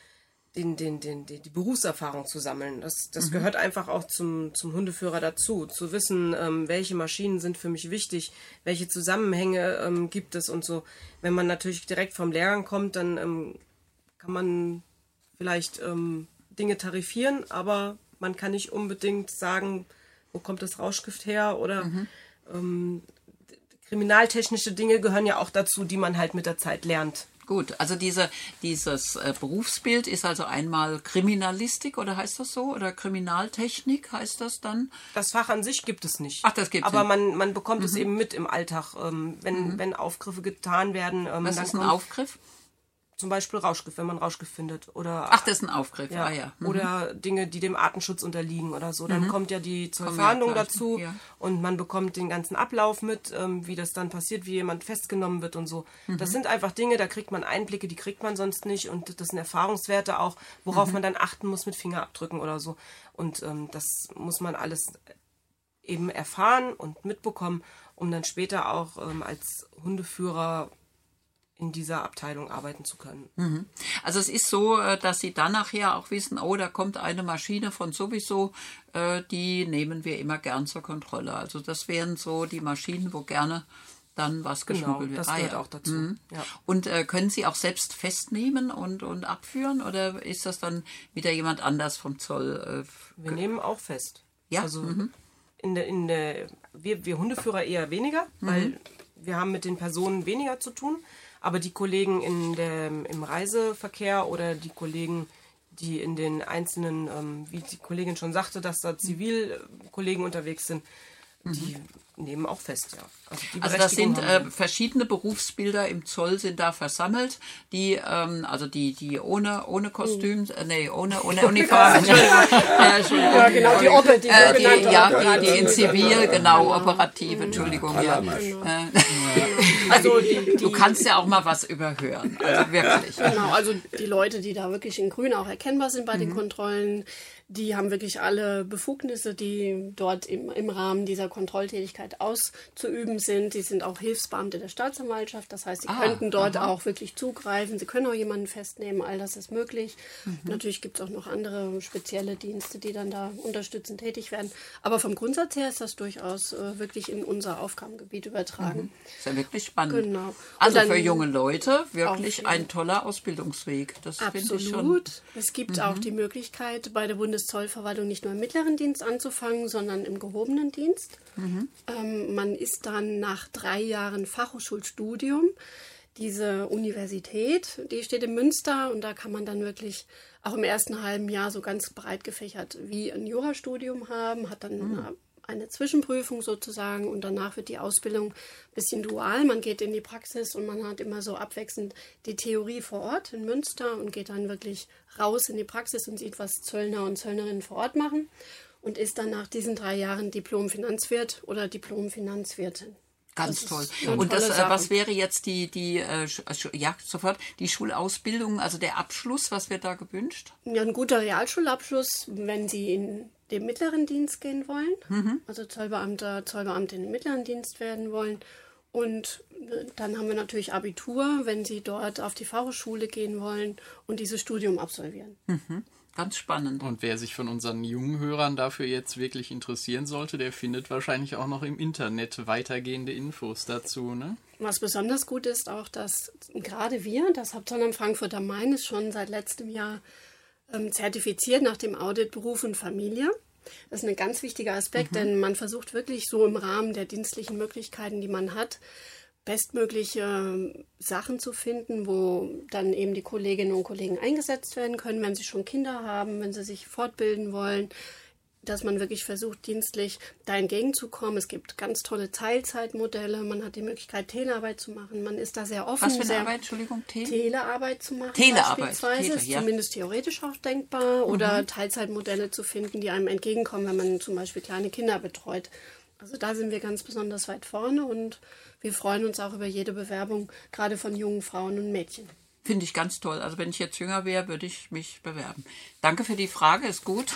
die Berufserfahrung zu sammeln. Das gehört einfach auch zum Hundeführer dazu, zu wissen, welche Maschinen sind für mich wichtig, welche Zusammenhänge gibt es und so. Wenn man natürlich direkt vom Lehrgang kommt, dann kann man vielleicht Dinge tarifieren, aber man kann nicht unbedingt sagen, wo kommt das Rauschgift her oder kriminaltechnische Dinge gehören ja auch dazu, die man halt mit der Zeit lernt. Gut, also dieses Berufsbild ist also einmal Kriminalistik, oder heißt das so? Oder Kriminaltechnik heißt das dann? Das Fach an sich gibt es nicht. Ach, das gibt es nicht. Aber man bekommt es eben mit im Alltag, wenn Aufgriffe getan werden. Was ist ein Aufgriff? Zum Beispiel Rauschgift, wenn man Rauschgift findet. Oder, ach, das ist ein Aufgriff, ja. Oder Dinge, die dem Artenschutz unterliegen oder so. Dann kommt ja die Zollverhandlung dazu und man bekommt den ganzen Ablauf mit, wie das dann passiert, wie jemand festgenommen wird und so. Das sind einfach Dinge, da kriegt man Einblicke, die kriegt man sonst nicht und das sind Erfahrungswerte auch, worauf man dann achten muss mit Fingerabdrücken oder so. Und das muss man alles eben erfahren und mitbekommen, um dann später auch als Hundeführer in dieser Abteilung arbeiten zu können. Also es ist so, dass Sie dann nachher auch wissen, oh, da kommt eine Maschine von sowieso, die nehmen wir immer gern zur Kontrolle. Also das wären so die Maschinen, wo gerne dann was geschmuggelt wird. Das gehört auch dazu. Ja. Und können Sie auch selbst festnehmen und abführen oder ist das dann wieder jemand anders vom Zoll? Wir nehmen auch fest. Ja. Also wir Hundeführer eher weniger, weil wir haben mit den Personen weniger zu tun. Aber die Kollegen im Reiseverkehr oder die Kollegen, die in den einzelnen, wie die Kollegin schon sagte, dass da Zivilkollegen unterwegs sind, die nehmen auch fest, ja. Also das sind verschiedene Berufsbilder im Zoll sind da versammelt, die ohne Kostüm, ohne Uniform, Entschuldigung. Ja, genau, die Oppe, die in Zivil, genau, operative, Entschuldigung. Ja. Also du kannst ja auch mal was überhören, also wirklich. Genau, also die Leute, die da wirklich in Grün auch erkennbar sind bei den Kontrollen, die haben wirklich alle Befugnisse, die dort im Rahmen dieser Kontrolltätigkeit auszuüben sind. Die sind auch Hilfsbeamte der Staatsanwaltschaft. Das heißt, sie könnten dort auch wirklich zugreifen. Sie können auch jemanden festnehmen. All das ist möglich. Natürlich gibt es auch noch andere spezielle Dienste, die dann da unterstützend tätig werden. Aber vom Grundsatz her ist das durchaus wirklich in unser Aufgabengebiet übertragen. Ist ja wirklich spannend. Genau. Also dann, für junge Leute wirklich ein toller Ausbildungsweg. Das finde ich schon. Absolut. Es gibt auch die Möglichkeit, bei der Bundeszollverwaltung nicht nur im mittleren Dienst anzufangen, sondern im gehobenen Dienst. Man ist dann nach 3 Jahren Fachhochschulstudium. Diese Universität, die steht in Münster und da kann man dann wirklich auch im ersten halben Jahr so ganz breit gefächert wie ein Jurastudium haben, hat dann eine Zwischenprüfung sozusagen und danach wird die Ausbildung ein bisschen dual. Man geht in die Praxis und man hat immer so abwechselnd die Theorie vor Ort in Münster und geht dann wirklich raus in die Praxis und sieht, was Zöllner und Zöllnerinnen vor Ort machen und ist dann nach diesen 3 Jahren Diplom-Finanzwirt oder Diplom-Finanzwirtin. Ganz toll. Und was wäre jetzt die Schulausbildung, also der Abschluss, was wird da gewünscht? Ja, ein guter Realschulabschluss, wenn Sie in den mittleren Dienst gehen wollen, also Zollbeamter, Zollbeamtin im mittleren Dienst werden wollen Und dann haben wir natürlich Abitur, wenn sie dort auf die Fachhochschule gehen wollen und dieses Studium absolvieren. Ganz spannend. Und wer sich von unseren jungen Hörern dafür jetzt wirklich interessieren sollte, der findet wahrscheinlich auch noch im Internet weitergehende Infos dazu, ne? Was besonders gut ist auch, dass gerade wir, das Hauptzollamt Frankfurt am Main ist schon seit letztem Jahr zertifiziert nach dem Audit Beruf und Familie. Das ist ein ganz wichtiger Aspekt, denn man versucht wirklich so im Rahmen der dienstlichen Möglichkeiten, die man hat, bestmögliche Sachen zu finden, wo dann eben die Kolleginnen und Kollegen eingesetzt werden können, wenn sie schon Kinder haben, wenn sie sich fortbilden wollen, dass man wirklich versucht, dienstlich da entgegenzukommen. Es gibt ganz tolle Teilzeitmodelle, man hat die Möglichkeit, Telearbeit zu machen, man ist da sehr offen. Was für eine Arbeit, Entschuldigung? Telearbeit zu machen, Telearbeit, beispielsweise, ist ja. zumindest theoretisch auch denkbar, oder Teilzeitmodelle zu finden, die einem entgegenkommen, wenn man zum Beispiel kleine Kinder betreut. Also da sind wir ganz besonders weit vorne und wir freuen uns auch über jede Bewerbung, gerade von jungen Frauen und Mädchen. Finde ich ganz toll. Also wenn ich jetzt jünger wäre, würde ich mich bewerben. Danke für die Frage, ist gut.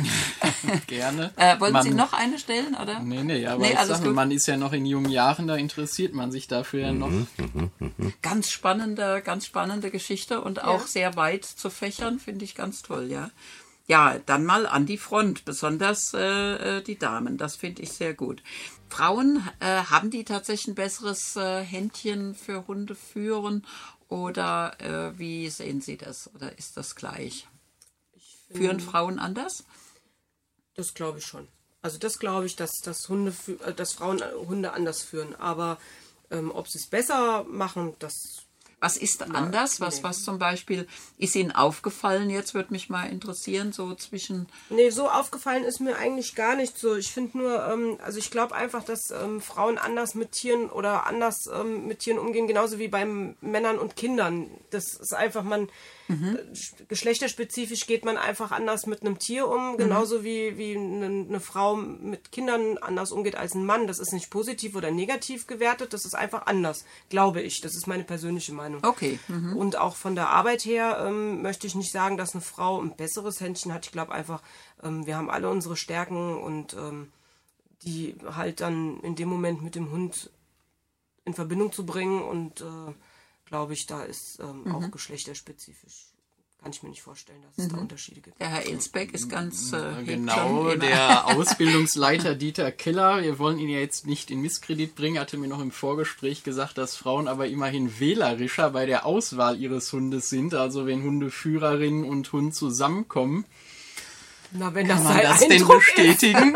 Gerne. Wollen Sie noch eine stellen, oder? Nee, aber ich sage, man ist ja noch in jungen Jahren, da interessiert man sich dafür ja noch. Ganz spannende Geschichte und auch sehr weit zu fächern, finde ich ganz toll, ja. Ja, dann mal an die Front, besonders die Damen, das finde ich sehr gut. Frauen, haben die tatsächlich ein besseres Händchen für Hundeführen oder wie sehen Sie das? Oder ist das gleich? Führen Frauen anders? Das glaube ich schon. Also das glaube ich, dass Frauen Hunde anders führen. Aber ob sie es besser machen, das... Was ist anders? Was zum Beispiel ist Ihnen aufgefallen? Jetzt würde mich mal interessieren, so zwischen... Nee, so aufgefallen ist mir eigentlich gar nicht so. Ich finde nur, also ich glaube einfach, dass Frauen anders mit Tieren oder anders mit Tieren umgehen, genauso wie bei Männern und Kindern. Das ist einfach, geschlechterspezifisch geht man einfach anders mit einem Tier um, genauso wie eine Frau mit Kindern anders umgeht als ein Mann. Das ist nicht positiv oder negativ gewertet, das ist einfach anders, glaube ich. Das ist meine persönliche Meinung. Okay. Und auch von der Arbeit her möchte ich nicht sagen, dass eine Frau ein besseres Händchen hat. Ich glaube einfach, wir haben alle unsere Stärken und die halt dann in dem Moment mit dem Hund in Verbindung zu bringen und glaube ich, da ist auch geschlechterspezifisch. Kann ich mir nicht vorstellen, dass es da Unterschiede gibt. Der Herr Elsbeck ist ganz... Genau, der Ausbildungsleiter Dieter Keller, wir wollen ihn ja jetzt nicht in Misskredit bringen, hatte mir noch im Vorgespräch gesagt, dass Frauen aber immerhin wählerischer bei der Auswahl ihres Hundes sind. Also wenn Hundeführerinnen und Hund zusammenkommen, Na, wenn kann das man sein das denn Eindruck bestätigen?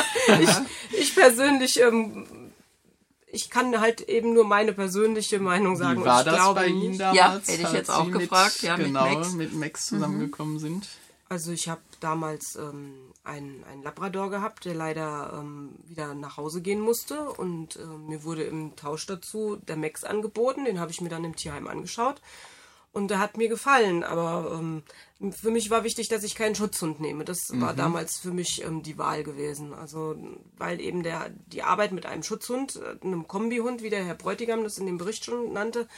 ich persönlich... ich kann halt eben nur meine persönliche Meinung sagen. Wie war ich das glaube bei nicht. Ihnen damals? Ja, hätte ich als jetzt auch Sie gefragt. Ja, mit Max zusammengekommen sind. Also ich habe damals einen Labrador gehabt, der leider wieder nach Hause gehen musste. Und mir wurde im Tausch dazu der Max angeboten. Den habe ich mir dann im Tierheim angeschaut. Und der hat mir gefallen, aber für mich war wichtig, dass ich keinen Schutzhund nehme. Das war damals für mich die Wahl gewesen. Also, weil eben die Arbeit mit einem Schutzhund, einem Kombihund, wie der Herr Bräutigam das in dem Bericht schon nannte,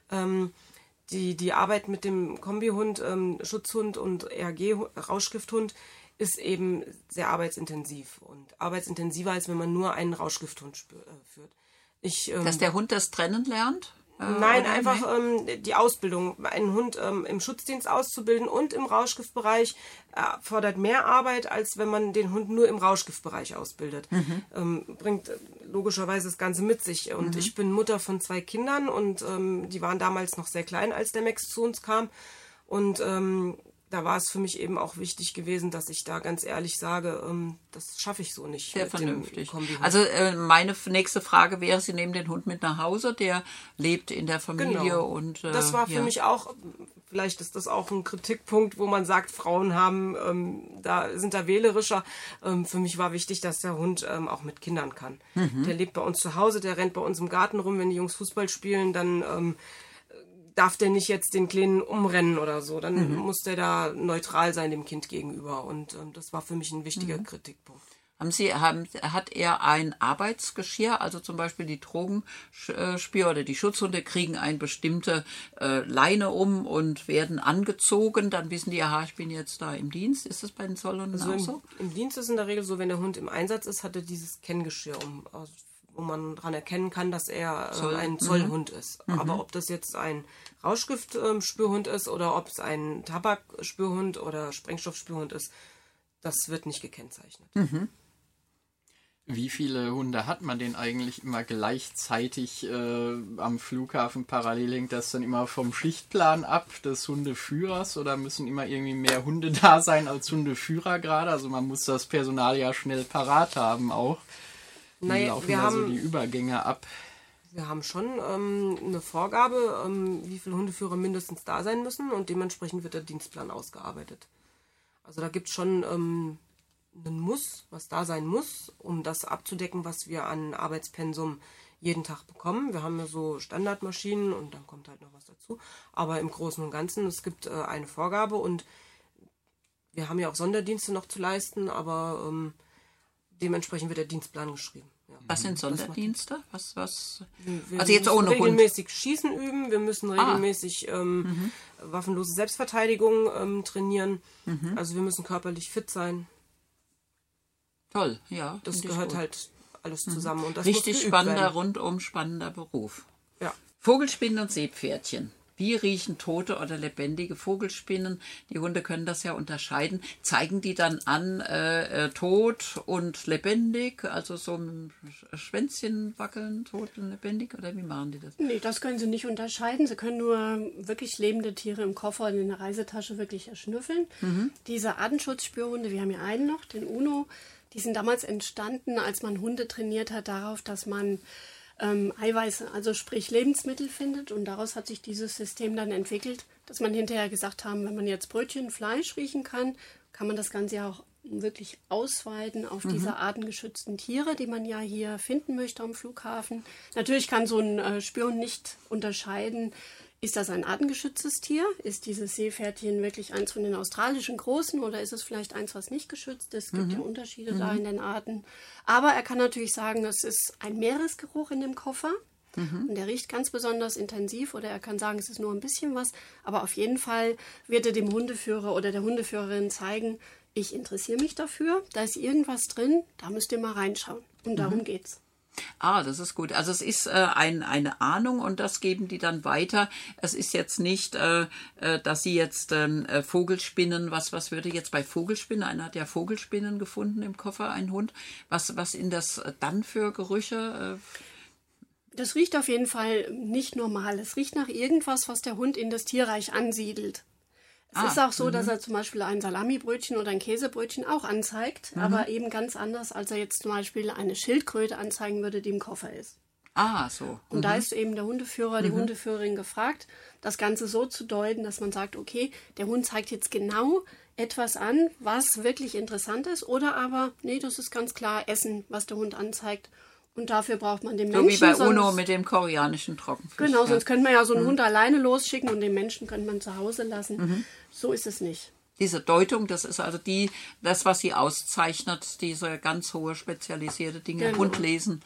die Arbeit mit dem Kombihund, Schutzhund und ERG-Rauschgifthund ist eben sehr arbeitsintensiv. Und arbeitsintensiver, als wenn man nur einen Rauschgifthund führt. Dass der Hund das trennen lernt? Nein, einfach die Ausbildung. Einen Hund im Schutzdienst auszubilden und im Rauschgiftbereich fordert mehr Arbeit, als wenn man den Hund nur im Rauschgiftbereich ausbildet. Bringt logischerweise das Ganze mit sich. Und ich bin Mutter von 2 Kindern und die waren damals noch sehr klein, als der Max zu uns kam. Und da war es für mich eben auch wichtig gewesen, dass ich da ganz ehrlich sage, das schaffe ich so nicht. Sehr vernünftig. Also meine nächste Frage wäre, Sie nehmen den Hund mit nach Hause, der lebt in der Familie. Genau. Und das war für mich auch, vielleicht ist das auch ein Kritikpunkt, wo man sagt, Frauen sind da wählerischer. Für mich war wichtig, dass der Hund auch mit Kindern kann. Der lebt bei uns zu Hause, der rennt bei uns im Garten rum, wenn die Jungs Fußball spielen, dann darf der nicht jetzt den Kleinen umrennen oder so. Dann muss der da neutral sein dem Kind gegenüber. Und das war für mich ein wichtiger Kritikpunkt. Hat er ein Arbeitsgeschirr, also zum Beispiel die Drogenspür oder die Schutzhunde kriegen eine bestimmte Leine um und werden angezogen, dann wissen die, aha, ich bin jetzt da im Dienst. Ist das bei den Zollhunden auch so? Im Dienst ist in der Regel so, wenn der Hund im Einsatz ist, hat er dieses Kenngeschirr um. Also wo man daran erkennen kann, dass er ein Zollhund ist. Aber ob das jetzt ein Rauschgift-Spürhund ist oder ob es ein Tabak-Spürhund oder Sprengstoffspürhund ist, das wird nicht gekennzeichnet. Wie viele Hunde hat man denn eigentlich immer gleichzeitig am Flughafen parallel? Hängt das dann immer vom Schichtplan ab des Hundeführers oder müssen immer irgendwie mehr Hunde da sein als Hundeführer gerade? Also man muss das Personal ja schnell parat haben auch. Wie laufen da so die Übergänge ab? Wir haben schon eine Vorgabe, wie viele Hundeführer mindestens da sein müssen und dementsprechend wird der Dienstplan ausgearbeitet. Also da gibt es schon einen Muss, was da sein muss, um das abzudecken, was wir an Arbeitspensum jeden Tag bekommen. Wir haben ja so Standardmaschinen und dann kommt halt noch was dazu. Aber im Großen und Ganzen, es gibt eine Vorgabe und wir haben ja auch Sonderdienste noch zu leisten, aber dementsprechend wird der Dienstplan geschrieben. Ja. Was sind Sonderdienste? Was? Wir also jetzt ohne Hund. Regelmäßig Schießen üben, wir müssen regelmäßig waffenlose Selbstverteidigung trainieren. Also wir müssen körperlich fit sein. Toll, ja. Das gehört halt alles zusammen. Und das richtig muss spannender, werden. rundum spannender Beruf. Ja. Vogelspinnen und Seepferdchen. Wie riechen tote oder lebendige Vogelspinnen? Die Hunde können das ja unterscheiden. Zeigen die dann an, tot und lebendig? Also so ein Schwänzchen wackeln, tot und lebendig? Oder wie machen die das? Nee, das können sie nicht unterscheiden. Sie können nur wirklich lebende Tiere im Koffer und in der Reisetasche wirklich erschnüffeln. Diese Artenschutzspürhunde, wir haben ja einen noch, den Uno, die sind damals entstanden, als man Hunde trainiert hat, darauf, dass man Eiweiße, also sprich Lebensmittel findet. Und daraus hat sich dieses System dann entwickelt, dass man hinterher gesagt haben, wenn man jetzt Brötchen, Fleisch riechen kann, kann man das Ganze ja auch wirklich ausweiten auf diese artengeschützten Tiere, die man ja hier finden möchte am Flughafen. Natürlich kann so ein Spürhund nicht unterscheiden, ist das ein artengeschütztes Tier? Ist dieses Seepferdchen wirklich eins von den australischen Großen oder ist es vielleicht eins, was nicht geschützt ist? Es gibt ja Unterschiede da in den Arten. Aber er kann natürlich sagen, es ist ein Meeresgeruch in dem Koffer und der riecht ganz besonders intensiv oder er kann sagen, es ist nur ein bisschen was. Aber auf jeden Fall wird er dem Hundeführer oder der Hundeführerin zeigen, ich interessiere mich dafür, da ist irgendwas drin, da müsst ihr mal reinschauen. Und darum geht's. Ah, das ist gut. Also es ist eine Ahnung und das geben die dann weiter. Es ist jetzt nicht, dass sie jetzt Vogelspinnen, was würde jetzt bei Vogelspinnen, einer hat ja Vogelspinnen gefunden im Koffer, ein Hund. Was in das dann für Gerüche? Das riecht auf jeden Fall nicht normal. Es riecht nach irgendwas, was der Hund in das Tierreich ansiedelt. Es ist auch so, dass er zum Beispiel ein Salamibrötchen oder ein Käsebrötchen auch anzeigt, aber eben ganz anders, als er jetzt zum Beispiel eine Schildkröte anzeigen würde, die im Koffer ist. Ah, so. Und da ist eben der Hundeführer, die Hundeführerin gefragt, das Ganze so zu deuten, dass man sagt, okay, der Hund zeigt jetzt genau etwas an, was wirklich interessant ist, oder aber, nee, das ist ganz klar Essen, was der Hund anzeigt. Und dafür braucht man den Menschen. So wie bei Uno mit dem koreanischen Trockenfisch. Genau, sonst könnte man ja so einen Hund alleine losschicken und den Menschen könnte man zu Hause lassen. So ist es nicht. Diese Deutung, das ist also das, was sie auszeichnet, diese ganz hohe spezialisierte Dinge. Genau. Hund lesen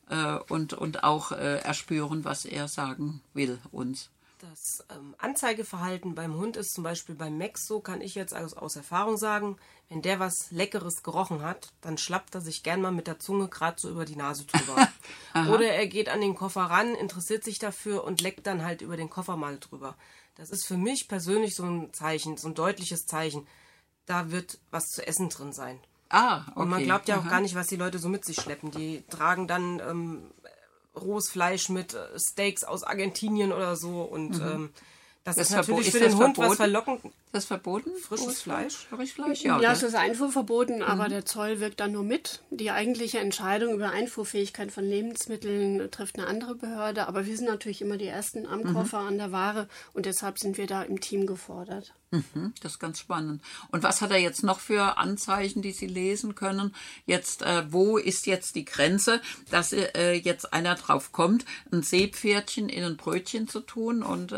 und auch erspüren, was er sagen will uns. Das Anzeigeverhalten beim Hund ist zum Beispiel beim Max so, kann ich jetzt aus Erfahrung sagen, wenn der was Leckeres gerochen hat, dann schlappt er sich gern mal mit der Zunge gerade so über die Nase drüber. Oder er geht an den Koffer ran, interessiert sich dafür und leckt dann halt über den Koffer mal drüber. Das ist für mich persönlich so ein Zeichen, so ein deutliches Zeichen. Da wird was zu essen drin sein. Ah, okay. Und man glaubt ja auch gar nicht, was die Leute so mit sich schleppen. Die tragen dann rohes Fleisch mit Steaks aus Argentinien oder so und das ist natürlich für den Hund was verlockend. Ist das verboten? Frisches Fleisch? Fleisch, Ja, es ist einfuhrverboten, aber der Zoll wirkt dann nur mit. Die eigentliche Entscheidung über Einfuhrfähigkeit von Lebensmitteln trifft eine andere Behörde, aber wir sind natürlich immer die Ersten am Koffer, an der Ware und deshalb sind wir da im Team gefordert. Das ist ganz spannend. Und was hat er jetzt noch für Anzeichen, die Sie lesen können? Jetzt, wo ist jetzt die Grenze, dass jetzt einer drauf kommt, ein Seepferdchen in ein Brötchen zu tun und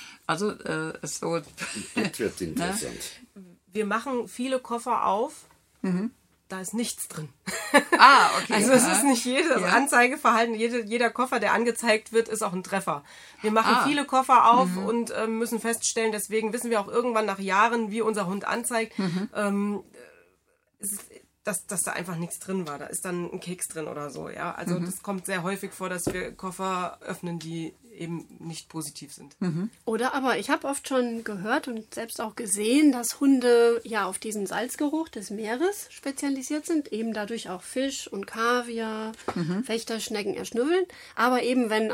ist so. Das wird interessant. Wir machen viele Koffer auf. Da ist nichts drin. Ah, okay. Also es ist nicht jedes Anzeigeverhalten, jeder Koffer, der angezeigt wird, ist auch ein Treffer. Wir machen viele Koffer auf und müssen feststellen, deswegen wissen wir auch irgendwann nach Jahren, wie unser Hund anzeigt. dass da einfach nichts drin war. Da ist dann ein Keks drin oder so. Ja? Also das kommt sehr häufig vor, dass wir Koffer öffnen, die eben nicht positiv sind. Oder aber ich habe oft schon gehört und selbst auch gesehen, dass Hunde ja auf diesen Salzgeruch des Meeres spezialisiert sind, eben dadurch auch Fisch und Kaviar, Fechterschnecken erschnüffeln. Aber eben wenn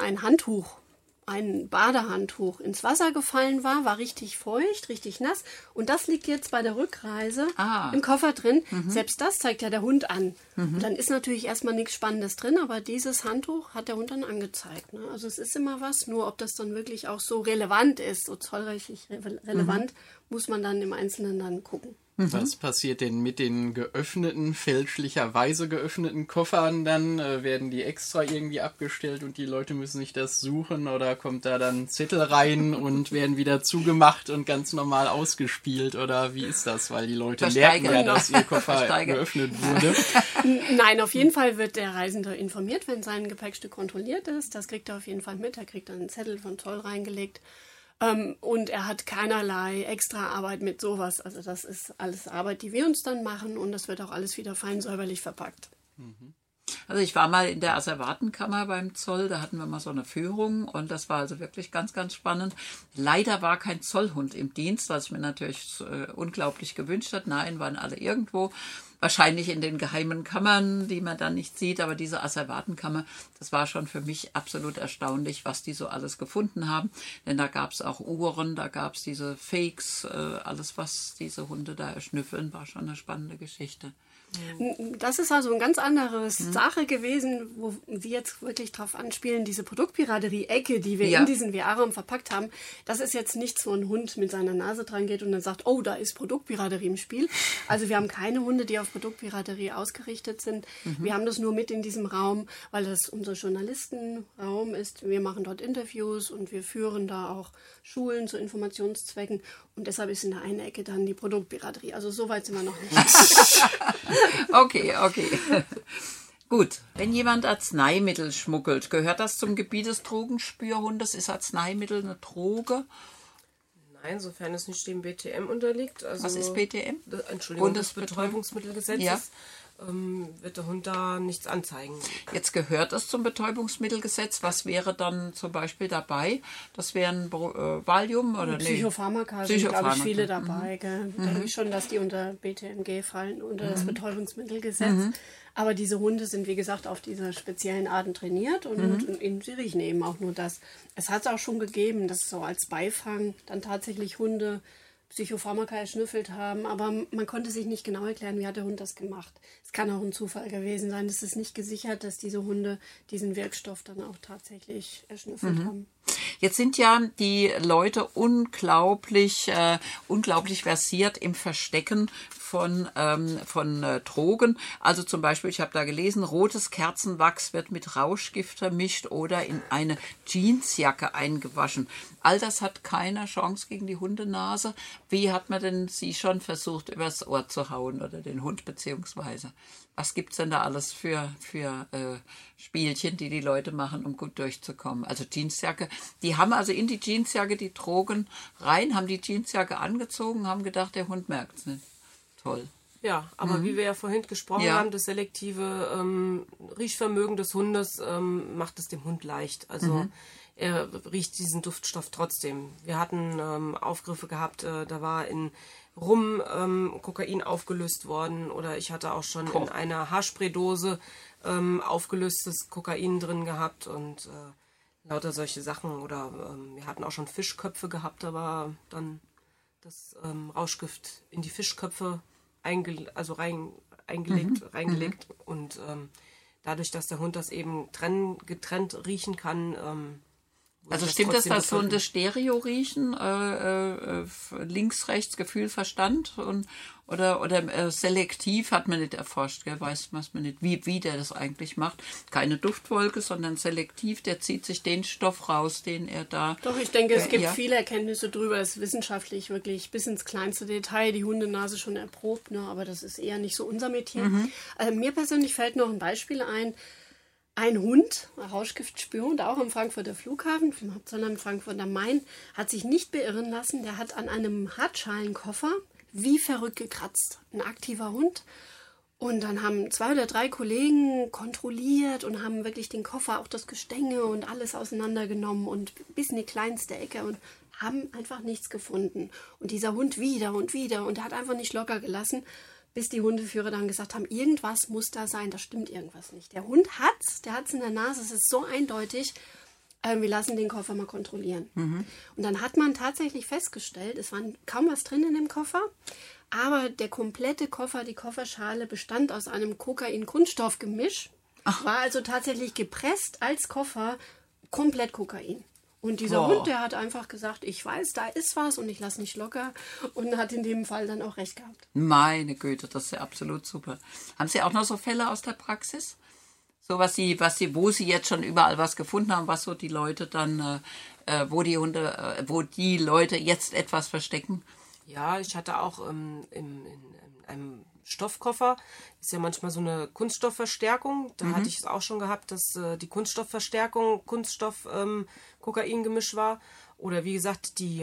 ein Badehandtuch ins Wasser gefallen war richtig feucht, richtig nass. Und das liegt jetzt bei der Rückreise im Koffer drin. Selbst das zeigt ja der Hund an. Und dann ist natürlich erstmal nichts Spannendes drin, aber dieses Handtuch hat der Hund dann angezeigt. Ne? Also es ist immer was, nur ob das dann wirklich auch so relevant ist, so zollrechtlich relevant, muss man dann im Einzelnen dann gucken. Was passiert denn mit den fälschlicherweise geöffneten Koffern dann? Werden die extra irgendwie abgestellt und die Leute müssen sich das suchen oder kommt da dann Zettel rein und werden wieder zugemacht und ganz normal ausgespielt oder wie ist das? Weil die Leute merken ja, dass ihr Koffer geöffnet wurde. Nein, auf jeden Fall wird der Reisende informiert, wenn sein Gepäckstück kontrolliert ist. Das kriegt er auf jeden Fall mit. Er kriegt dann einen Zettel von Zoll reingelegt. Und er hat keinerlei extra Arbeit mit sowas. Also das ist alles Arbeit, die wir uns dann machen und das wird auch alles wieder fein säuberlich verpackt. Also ich war mal in der Asservatenkammer beim Zoll, da hatten wir mal so eine Führung und das war also wirklich ganz, ganz spannend. Leider war kein Zollhund im Dienst, was ich mir natürlich unglaublich gewünscht hat. Nein, waren alle irgendwo. Wahrscheinlich in den geheimen Kammern, die man dann nicht sieht, aber diese Asservatenkammer, das war schon für mich absolut erstaunlich, was die so alles gefunden haben. Denn da gab es auch Uhren, da gab es diese Fakes, alles, was diese Hunde da erschnüffeln, war schon eine spannende Geschichte. Das ist also eine ganz andere Sache gewesen, wo Sie jetzt wirklich drauf anspielen, diese Produktpiraterie-Ecke, die wir in diesen VR-Raum verpackt haben. Das ist jetzt nicht so ein Hund mit seiner Nase dran geht und dann sagt, oh, da ist Produktpiraterie im Spiel. Also wir haben keine Hunde, die auf Produktpiraterie ausgerichtet sind. Wir haben das nur mit in diesem Raum, weil das unser Journalistenraum ist. Wir machen dort Interviews und wir führen da auch Schulen zu Informationszwecken und deshalb ist in der einen Ecke dann die Produktpiraterie. Also so weit sind wir noch nicht. Okay. Gut, wenn jemand Arzneimittel schmuggelt, gehört das zum Gebiet des Drogenspürhundes? Ist Arzneimittel eine Droge? Nein, sofern es nicht dem BTM unterliegt. Also was ist BTM? Entschuldigung, das Betäubungsmittelgesetz. Wird der Hund da nichts anzeigen. Jetzt gehört es zum Betäubungsmittelgesetz. Was wäre dann zum Beispiel dabei? Das wären Valium oder Psychopharmaka sind, glaube ich, viele dabei. Denke ich schon, dass die unter BTMG fallen, unter das Betäubungsmittelgesetz. Aber diese Hunde sind, wie gesagt, auf diese speziellen Arten trainiert und sie riechen eben auch nur das. Es hat es auch schon gegeben, dass so als Beifang dann tatsächlich Hunde Psychopharmaka erschnüffelt haben, aber man konnte sich nicht genau erklären, wie hat der Hund das gemacht. Es kann auch ein Zufall gewesen sein. Es ist nicht gesichert, dass diese Hunde diesen Wirkstoff dann auch tatsächlich erschnüffelt haben. Jetzt sind ja die Leute unglaublich versiert im Verstecken von Drogen. Also zum Beispiel, ich habe da gelesen, rotes Kerzenwachs wird mit Rauschgift vermischt oder in eine Jeansjacke eingewaschen. All das hat keine Chance gegen die Hundenase. Wie hat man denn sie schon versucht, übers Ohr zu hauen oder den Hund beziehungsweise? Was gibt es denn da alles für Spielchen, die Leute machen, um gut durchzukommen? Also Jeansjacke. Die haben also in die Jeansjacke die Drogen rein, haben die Jeansjacke angezogen, haben gedacht, der Hund merkt es nicht. Toll. Ja, aber wie wir ja vorhin gesprochen haben, das selektive Riechvermögen des Hundes macht es dem Hund leicht. Also er riecht diesen Duftstoff trotzdem. Wir hatten Aufgriffe gehabt, da war in Rum Kokain aufgelöst worden oder ich hatte auch schon in einer Haarspraydose aufgelöstes Kokain drin gehabt und lauter solche Sachen. Oder wir hatten auch schon Fischköpfe gehabt, aber dann das Rauschgift in die Fischköpfe reingelegt und dadurch, dass der Hund das eben getrennt riechen kann. Also stimmt das, dass Hunde Stereo riechen, links, rechts, Gefühl, Verstand oder selektiv hat man nicht erforscht, gell? Weiß man nicht, wie der das eigentlich macht. Keine Duftwolke, sondern selektiv, der zieht sich den Stoff raus, den er da... Doch, ich denke, es gibt viele Erkenntnisse drüber, es ist wissenschaftlich wirklich bis ins kleinste Detail, die Hundenase schon erprobt, ne? Aber das ist eher nicht so unser Metier. Mir persönlich fällt noch ein Beispiel ein. Ein Hund, ein Rauschgiftspürhund, auch am Frankfurter Flughafen, sondern am Frankfurter Main, hat sich nicht beirren lassen. Der hat an einem Hartschalenkoffer wie verrückt gekratzt. Ein aktiver Hund. Und dann haben 2 oder 3 Kollegen kontrolliert und haben wirklich den Koffer, auch das Gestänge und alles auseinandergenommen und bis in die kleinste Ecke und haben einfach nichts gefunden. Und dieser Hund wieder und wieder und der hat einfach nicht locker gelassen, bis die Hundeführer dann gesagt haben, irgendwas muss da sein, da stimmt irgendwas nicht. Der Hund der hat's in der Nase, es ist so eindeutig, wir lassen den Koffer mal kontrollieren. Und dann hat man tatsächlich festgestellt, es war kaum was drin in dem Koffer, aber der komplette Koffer, die Kofferschale bestand aus einem Kokain-Kunststoff-Gemisch, war also tatsächlich gepresst als Koffer, komplett Kokain. Und dieser Hund, der hat einfach gesagt, ich weiß, da ist was und ich lasse nicht locker und hat in dem Fall dann auch recht gehabt. Meine Güte, das ist ja absolut super. Haben Sie auch noch so Fälle aus der Praxis? So wo Sie jetzt schon überall was gefunden haben, was so die Leute dann, wo die Leute jetzt etwas verstecken? Ja, ich hatte auch in einem Stoffkoffer, ist ja manchmal so eine Kunststoffverstärkung. Da hatte ich es auch schon gehabt, dass die Kunststoffverstärkung Kunststoff-Kokain-Gemisch war. Oder wie gesagt, die,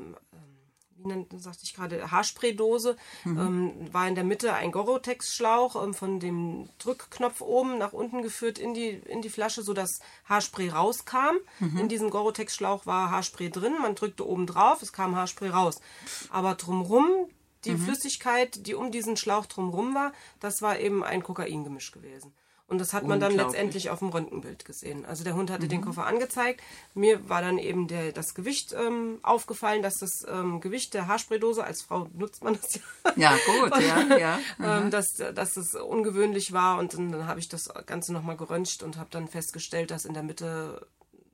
sagte ich gerade, Haarspraydose, war in der Mitte ein Gorotex-Schlauch von dem Drückknopf oben nach unten geführt in die Flasche, sodass Haarspray rauskam. In diesem Gorotex-Schlauch war Haarspray drin, man drückte oben drauf, es kam Haarspray raus. Aber drumrum, die Flüssigkeit, die um diesen Schlauch drumrum war, das war eben ein Kokaingemisch gewesen. Und das hat man dann letztendlich auf dem Röntgenbild gesehen. Also der Hund hatte den Koffer angezeigt. Mir war dann eben das Gewicht aufgefallen, dass das Gewicht der Haarspraydose, als Frau nutzt man das ja. Ja, gut, ja. Dass es ungewöhnlich war. Und dann habe ich das Ganze nochmal geröntgt und habe dann festgestellt, dass in der Mitte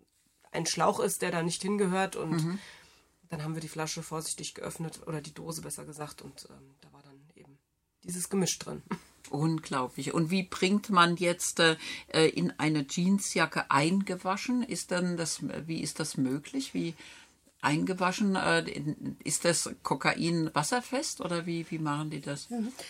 ein Schlauch ist, der da nicht hingehört. Und dann haben wir die Flasche vorsichtig geöffnet, oder die Dose besser gesagt. Und da war dann eben dieses Gemisch drin. Unglaublich. Und wie bringt man jetzt in eine Jeansjacke eingewaschen? Wie ist das möglich? Wie eingewaschen? Ist das Kokain wasserfest oder wie machen die das?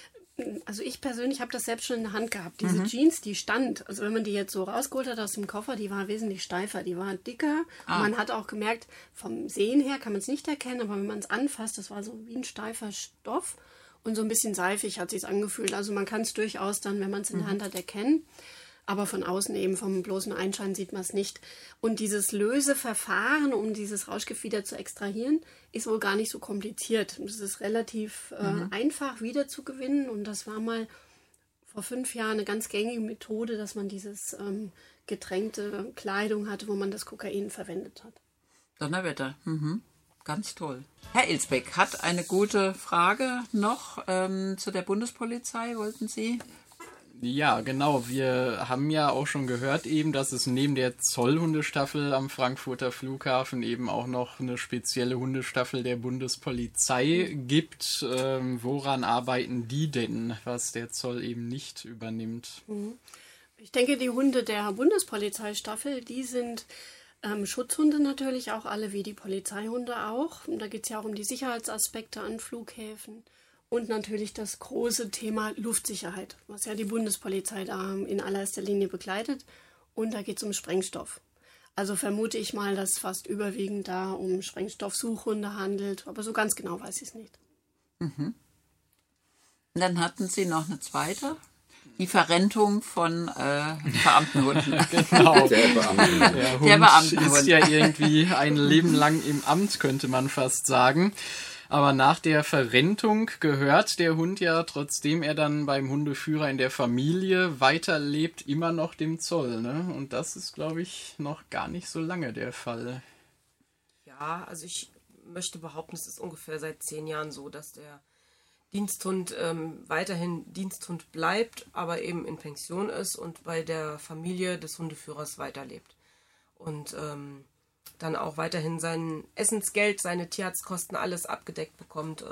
Also ich persönlich habe das selbst schon in der Hand gehabt. Diese Jeans, die stand, also wenn man die jetzt so rausgeholt hat aus dem Koffer, die war wesentlich steifer, die war dicker. Und man hat auch gemerkt, vom Sehen her kann man es nicht erkennen, aber wenn man es anfasst, das war so wie ein steifer Stoff. Und so ein bisschen seifig hat sich's angefühlt. Also man kann es durchaus dann, wenn man es in der Hand hat, erkennen. Aber von außen eben, vom bloßen Einschein sieht man es nicht. Und dieses Löseverfahren, um dieses Rauschgift wieder zu extrahieren, ist wohl gar nicht so kompliziert. Es ist relativ einfach wiederzugewinnen. Und das war mal vor 5 Jahren eine ganz gängige Methode, dass man dieses getränkte Kleidung hatte, wo man das Kokain verwendet hat. Donnerwetter. Ganz toll. Herr Ilsbeck hat eine gute Frage noch zu der Bundespolizei, wollten Sie? Ja, genau. Wir haben ja auch schon gehört eben, dass es neben der Zollhundestaffel am Frankfurter Flughafen eben auch noch eine spezielle Hundestaffel der Bundespolizei gibt. Woran arbeiten die denn, was der Zoll eben nicht übernimmt? Ich denke, die Hunde der Bundespolizeistaffel, die sind Schutzhunde natürlich auch alle, wie die Polizeihunde auch. Und da geht es ja auch um die Sicherheitsaspekte an Flughäfen. Und natürlich das große Thema Luftsicherheit, was ja die Bundespolizei da in allererster Linie begleitet. Und da geht es um Sprengstoff. Also vermute ich mal, dass fast überwiegend da um Sprengstoffsuchhunde handelt. Aber so ganz genau weiß ich es nicht. Und dann hatten Sie noch eine zweite. Die Verrentung von Beamtenhunden. Genau. Der Beamtenhund. Der Hund ist ja irgendwie ein Leben lang im Amt, könnte man fast sagen. Aber nach der Verrentung gehört der Hund ja, trotzdem er dann beim Hundeführer in der Familie weiterlebt, immer noch dem Zoll. Ne? Und das ist, glaube ich, noch gar nicht so lange der Fall. Ja, also ich möchte behaupten, es ist ungefähr seit 10 Jahren so, dass der Diensthund weiterhin Diensthund bleibt, aber eben in Pension ist und bei der Familie des Hundeführers weiterlebt. Und dann auch weiterhin sein Essensgeld, seine Tierarztkosten, alles abgedeckt bekommt.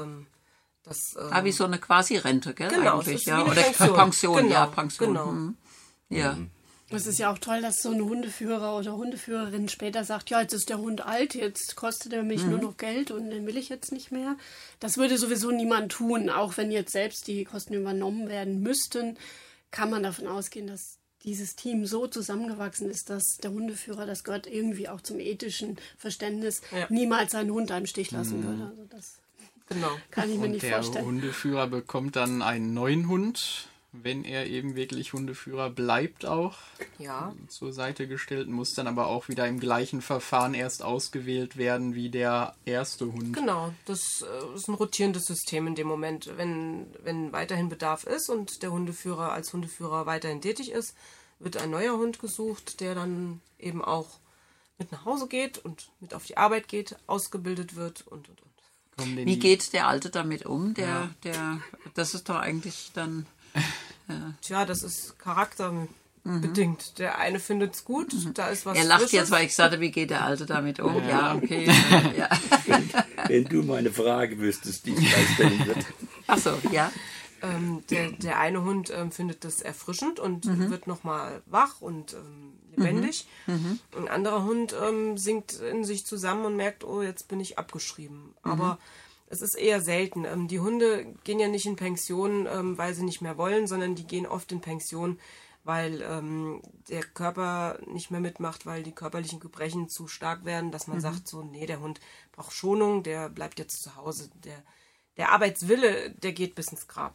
Wie so eine Quasi-Rente, gell? Genau, eigentlich, ja. Oder Pension, genau, ja, Pension. Genau. Ja. Es ist ja auch toll, dass so ein Hundeführer oder Hundeführerin später sagt, ja, jetzt ist der Hund alt, jetzt kostet er mich nur noch Geld und den will ich jetzt nicht mehr. Das würde sowieso niemand tun, auch wenn jetzt selbst die Kosten übernommen werden müssten, kann man davon ausgehen, dass dieses Team so zusammengewachsen ist, dass der Hundeführer, das gehört irgendwie auch zum ethischen Verständnis, niemals seinen Hund im Stich lassen würde. Also das kann ich mir nicht vorstellen. Der Hundeführer bekommt dann einen neuen Hund. wenn er eben wirklich Hundeführer bleibt, auch Ja. zur Seite gestellt, muss dann aber auch wieder im gleichen Verfahren erst ausgewählt werden wie der erste Hund. Genau, das ist ein rotierendes System in dem Moment. Wenn weiterhin Bedarf ist und der Hundeführer als Hundeführer weiterhin tätig ist, wird ein neuer Hund gesucht, der dann eben auch mit nach Hause geht und mit auf die Arbeit geht, ausgebildet wird und. Wie geht der Alte damit um? Das ist doch eigentlich dann... Tja, das ist charakterbedingt. Der eine findet es gut, da ist was Er lacht Frisches. jetzt, weil ich sagte, wie geht der Alte damit um? Ja, okay. Ja. Wenn du meine Frage wüsstest, die ich gleich stellen würde. Ach so, ja. Der eine Hund findet das erfrischend und wird nochmal wach und lebendig. Ein anderer Hund sinkt in sich zusammen und merkt, oh, jetzt bin ich abgeschrieben. Aber es ist eher selten. Die Hunde gehen ja nicht in Pension, weil sie nicht mehr wollen, sondern die gehen oft in Pension, weil der Körper nicht mehr mitmacht, weil die körperlichen Gebrechen zu stark werden, dass man sagt, so, nee, der Hund braucht Schonung, der bleibt jetzt zu Hause. Der Arbeitswille, der geht bis ins Grab.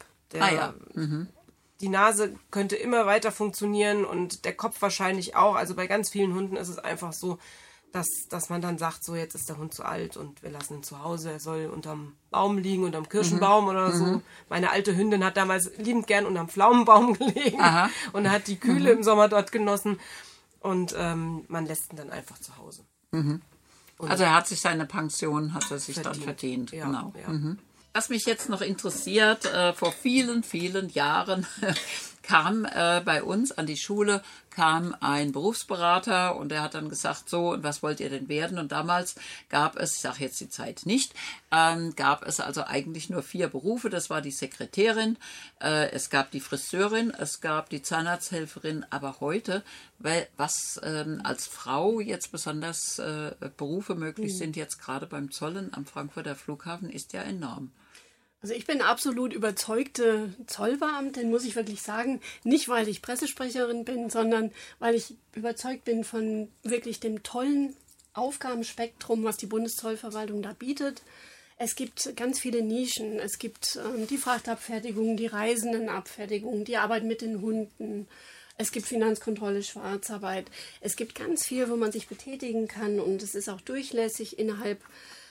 Die Nase könnte immer weiter funktionieren und der Kopf wahrscheinlich auch. Also bei ganz vielen Hunden ist es einfach so, dass man dann sagt, so, jetzt ist der Hund zu alt und wir lassen ihn zu Hause. Er soll unterm Baum liegen, unterm Kirschenbaum oder so. Meine alte Hündin hat damals liebend gern unterm Pflaumenbaum gelegen und hat die Kühle im Sommer dort genossen. Und man lässt ihn dann einfach zu Hause. Also er hat sich seine Pension, hat er sich dann verdient. Ja, Genau. ja. Was mich jetzt noch interessiert, vor vielen, vielen Jahren kam bei uns an die Schule ein Berufsberater und der hat dann gesagt, so, und was wollt ihr denn werden? Und damals gab es, ich sage jetzt die Zeit nicht, gab es also eigentlich nur 4 Berufe. Das war die Sekretärin, es gab die Friseurin, es gab die Zahnarzthelferin, aber heute, was als Frau jetzt besonders Berufe möglich sind, jetzt gerade beim Zollen am Frankfurter Flughafen, ist ja enorm. Also ich bin absolut überzeugte Zollbeamtin, muss ich wirklich sagen. Nicht, weil ich Pressesprecherin bin, sondern weil ich überzeugt bin von wirklich dem tollen Aufgabenspektrum, was die Bundeszollverwaltung da bietet. Es gibt ganz viele Nischen. Es gibt die Frachtabfertigung, die Reisendenabfertigung, die Arbeit mit den Hunden. Es gibt Finanzkontrolle, Schwarzarbeit. Es gibt ganz viel, wo man sich betätigen kann und es ist auch durchlässig innerhalb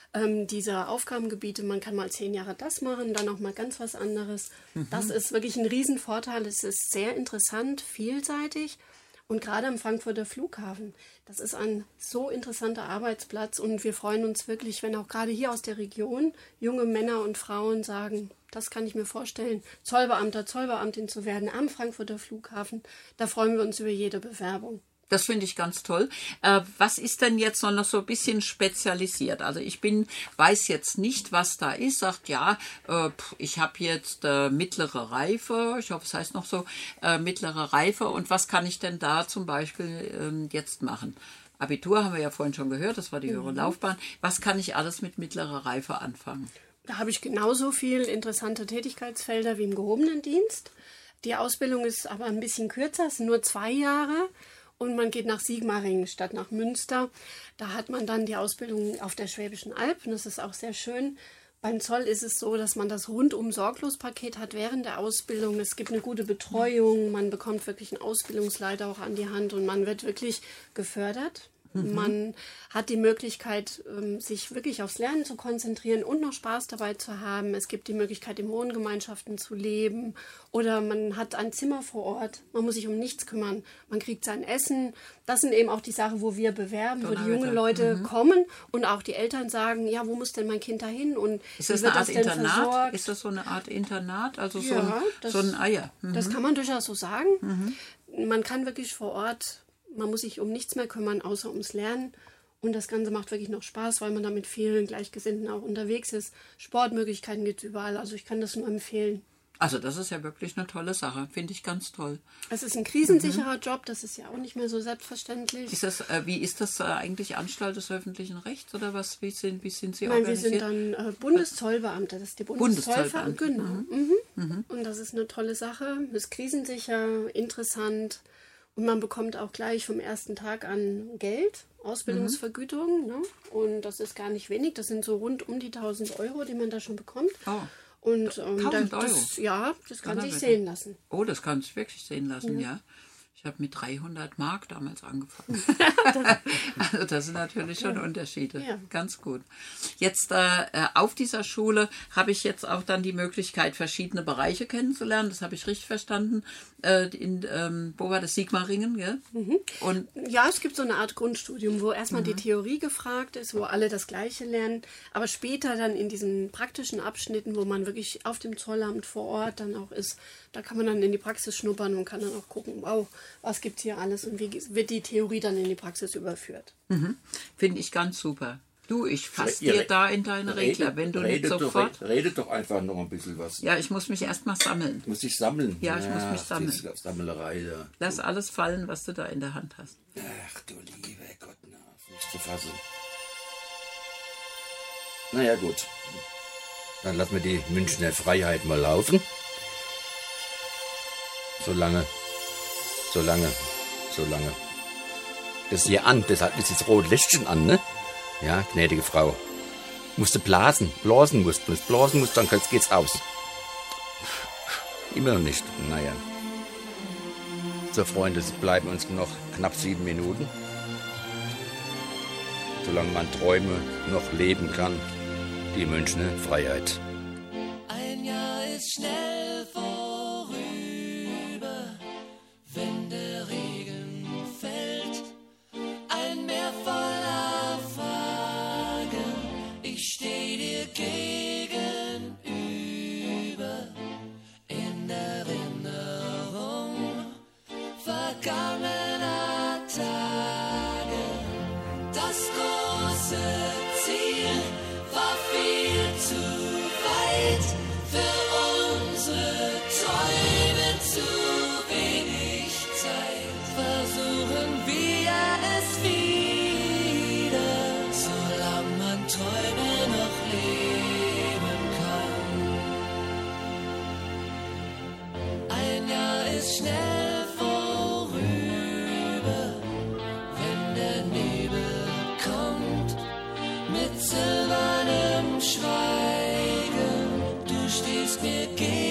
dieser Aufgabengebiete. Man kann mal 10 Jahre das machen, dann auch mal ganz was anderes. Das ist wirklich ein Riesenvorteil. Es ist sehr interessant, vielseitig und gerade am Frankfurter Flughafen. Das ist ein so interessanter Arbeitsplatz und wir freuen uns wirklich, wenn auch gerade hier aus der Region junge Männer und Frauen sagen, das kann ich mir vorstellen, Zollbeamter, Zollbeamtin zu werden am Frankfurter Flughafen. Da freuen wir uns über jede Bewerbung. Das finde ich ganz toll. Was ist denn jetzt noch so ein bisschen spezialisiert? Also ich weiß jetzt nicht, was da ist. Sagt, ja, ich habe jetzt mittlere Reife. Ich hoffe, es heißt noch so, mittlere Reife. Und was kann ich denn da zum Beispiel jetzt machen? Abitur haben wir ja vorhin schon gehört, das war die höhere Laufbahn. Was kann ich alles mit mittlerer Reife anfangen? Da habe ich genauso viel interessante Tätigkeitsfelder wie im gehobenen Dienst. Die Ausbildung ist aber ein bisschen kürzer, es sind nur 2 Jahre. Und man geht nach Sigmaringen statt nach Münster. Da hat man dann die Ausbildung auf der Schwäbischen Alb. Und das ist auch sehr schön. Beim Zoll ist es so, dass man das Rundum-Sorglos-Paket hat während der Ausbildung. Es gibt eine gute Betreuung. Man bekommt wirklich einen Ausbildungsleiter auch an die Hand. Und man wird wirklich gefördert. Man hat die Möglichkeit, sich wirklich aufs Lernen zu konzentrieren und noch Spaß dabei zu haben. Es gibt die Möglichkeit, in Wohngemeinschaften zu leben oder man hat ein Zimmer vor Ort. Man muss sich um nichts kümmern. Man kriegt sein Essen. Das sind eben auch die Sachen, wo wir bewerben, wo die jungen Leute kommen und auch die Eltern sagen, ja, wo muss denn mein Kind dahin? Und ist das eine Art Internat? Ist das so eine Art Internat? Also ja, so ein Eier? Das kann man durchaus so sagen. Man kann wirklich vor Ort... Man muss sich um nichts mehr kümmern, außer ums Lernen. Und das Ganze macht wirklich noch Spaß, weil man da mit vielen Gleichgesinnten auch unterwegs ist. Sportmöglichkeiten gibt es überall. Also ich kann das nur empfehlen. Also das ist ja wirklich eine tolle Sache. Finde ich ganz toll. Es ist ein krisensicherer Job. Das ist ja auch nicht mehr so selbstverständlich. Wie ist das eigentlich Anstalt des öffentlichen Rechts? Oder was? Wie sind Sie Nein, organisiert? wir sind dann Bundeszollbeamte. Das ist die Bundeszollvereinigung. Genau. Und das ist eine tolle Sache. Ist krisensicher, interessant. Und man bekommt auch gleich vom ersten Tag an Geld, Ausbildungsvergütung. Ne? Und das ist gar nicht wenig. Das sind so rund um die 1.000 Euro, die man da schon bekommt. Oh. Und 1.000 Euro? das kann sich sehen lassen. Oh, das kann sich wirklich sehen lassen, ja. Ich habe mit 300 Mark damals angefangen. Also das sind natürlich schon Unterschiede. Ja. Ganz gut. Jetzt auf dieser Schule habe ich jetzt auch dann die Möglichkeit, verschiedene Bereiche kennenzulernen. Das habe ich richtig verstanden. Wo war das? Sigmaringen, gell? Mhm. Und ja, es gibt so eine Art Grundstudium, wo erstmal die Theorie gefragt ist, wo alle das Gleiche lernen. Aber später dann in diesen praktischen Abschnitten, wo man wirklich auf dem Zollamt vor Ort dann auch ist, da kann man dann in die Praxis schnuppern und kann dann auch gucken, wow, was gibt es hier alles und wie wird die Theorie dann in die Praxis überführt. Mhm. Finde ich ganz super. Du, ich fasse dir da in deine Regler, wenn du nicht sofort... Redet doch einfach noch ein bisschen was. Ja, ich muss mich erstmal sammeln. Muss ich sammeln? Ja, ich muss mich sammeln. Sammelerei da. Lass alles fallen, was du da in der Hand hast. Ach du liebe Gott, nicht zu fassen. Naja, gut. Dann lassen wir die Münchner Freiheit mal laufen. Solange. Das ist hier an, deshalb ist das rote Lichtchen an, ne? Ja, gnädige Frau. Musste blasen musst. Wenn du blasen musst, dann geht's aus. Immer noch nicht, naja. So, Freunde, es bleiben uns noch knapp 7 Minuten. Solange man Träume noch leben kann, die Münchner Freiheit. Ein Jahr ist schnell vorüber, wenn der Regen fällt. Ein Meer voller Fragen, ich steh dir gegenüber. In Erinnerung vergangener Tage. Das große Ziel war viel zu weit, für unsere Träume zu wenig Zeit. Versuchen wir es wieder, solange man Träume noch leben kann. Ein Jahr ist schnell vorüber, wenn der Nebel kommt mit silbernem Schweigen. Du stehst mir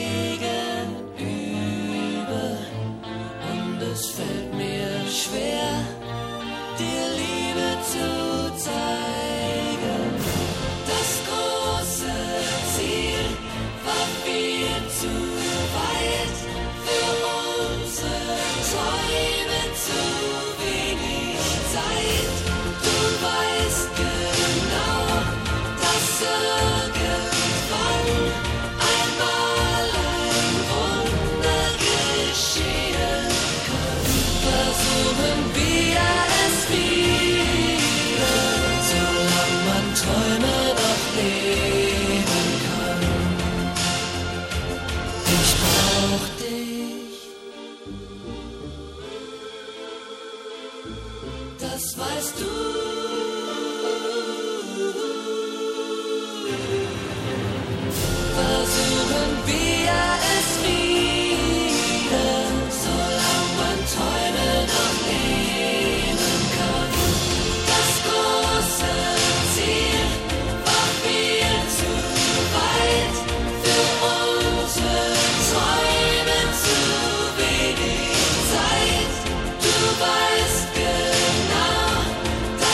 gegenüber und es fällt mir schwer, dir Liebe zu zeigen. Das große Ziel war viel zu weit, für unsere Träume zu wenig Zeit. Du weißt genau, dass irgendwann einmal ein Wunder geschehen kann. Versuchen wir es wieder, solange man Träume noch leben kann. Ich brauch dich, das weißt du. Versuchen wir es wieder, solange man Träume noch leben kann. Das große Ziel war viel zu weit, für unsere Träume zu wenig Zeit. Du weißt genau,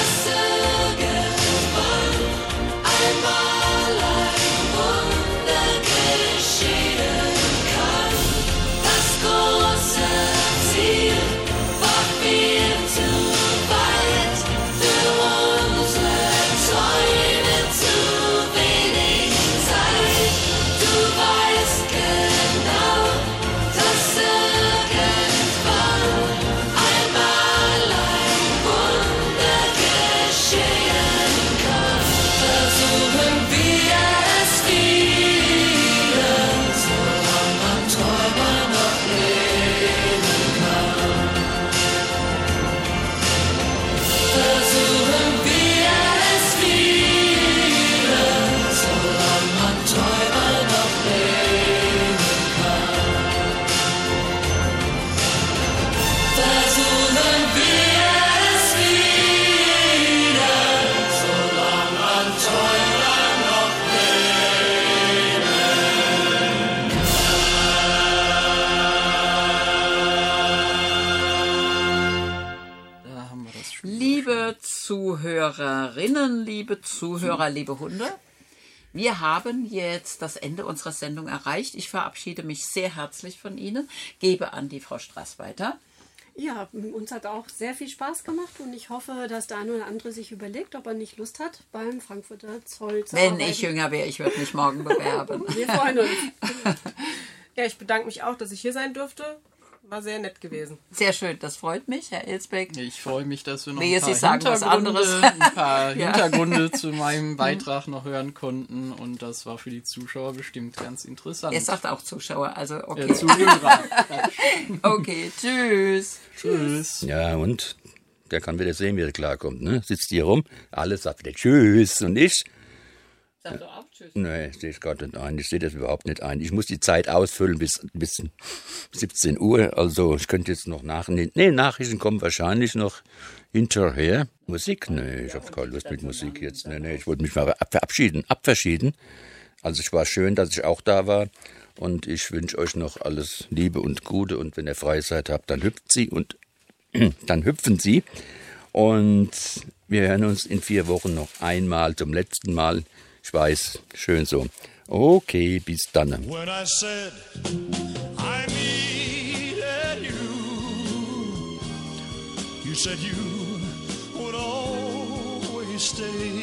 Liebe Zuhörerinnen, liebe Zuhörer, liebe Hunde, wir haben jetzt das Ende unserer Sendung erreicht. Ich verabschiede mich sehr herzlich von Ihnen, gebe an die Frau Straß weiter. Ja, uns hat auch sehr viel Spaß gemacht und ich hoffe, dass der eine oder andere sich überlegt, ob er nicht Lust hat, beim Frankfurter Zoll zu arbeiten. Wenn ich jünger wäre, ich würde mich morgen bewerben. Wir freuen uns. Ja, ich bedanke mich auch, dass ich hier sein durfte. War sehr nett gewesen. Sehr schön, das freut mich, Herr Elsbeck. Ich freue mich, dass wir noch Nee, Sie sagen was anderes. ein paar Hintergründe zu meinem Beitrag noch hören konnten und das war für die Zuschauer bestimmt ganz interessant. Er sagt auch Zuschauer, also okay. Zuhörer. Okay, tschüss. Tschüss. Ja, und der kann wieder sehen, wie er klarkommt. Ne? Sitzt hier rum, alles sagt wieder Tschüss und ich. Sag doch auch Tschüss. Nee, sehe ich gerade nicht ein. Ich sehe das überhaupt nicht ein. Ich muss die Zeit ausfüllen bis 17 Uhr. Also ich könnte jetzt noch Nachrichten kommen wahrscheinlich noch hinterher. Musik? Nee, ich habe keine Lust mit Musik jetzt. Nee, ich wollte mich mal abverschieden. Also es war schön, dass ich auch da war. Und ich wünsche euch noch alles Liebe und Gute. Und wenn ihr Freizeit habt, dann hüpfen Sie. Und wir hören uns in 4 Wochen noch einmal zum letzten Mal. Ich weiß, schön so. Okay, bis dann. When I said I needed you, you said you would always stay.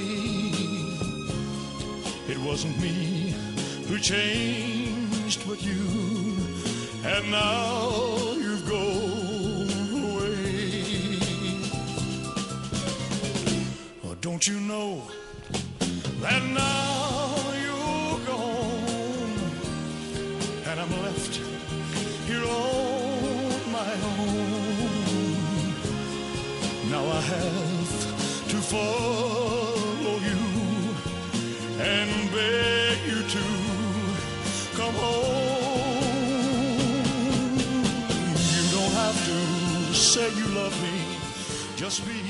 It wasn't me who changed but you, and now you've gone away. Oh, don't you know that now you're gone, and I'm left here on my own. Now I have to follow you and beg you to come home. You don't have to say you love me, just be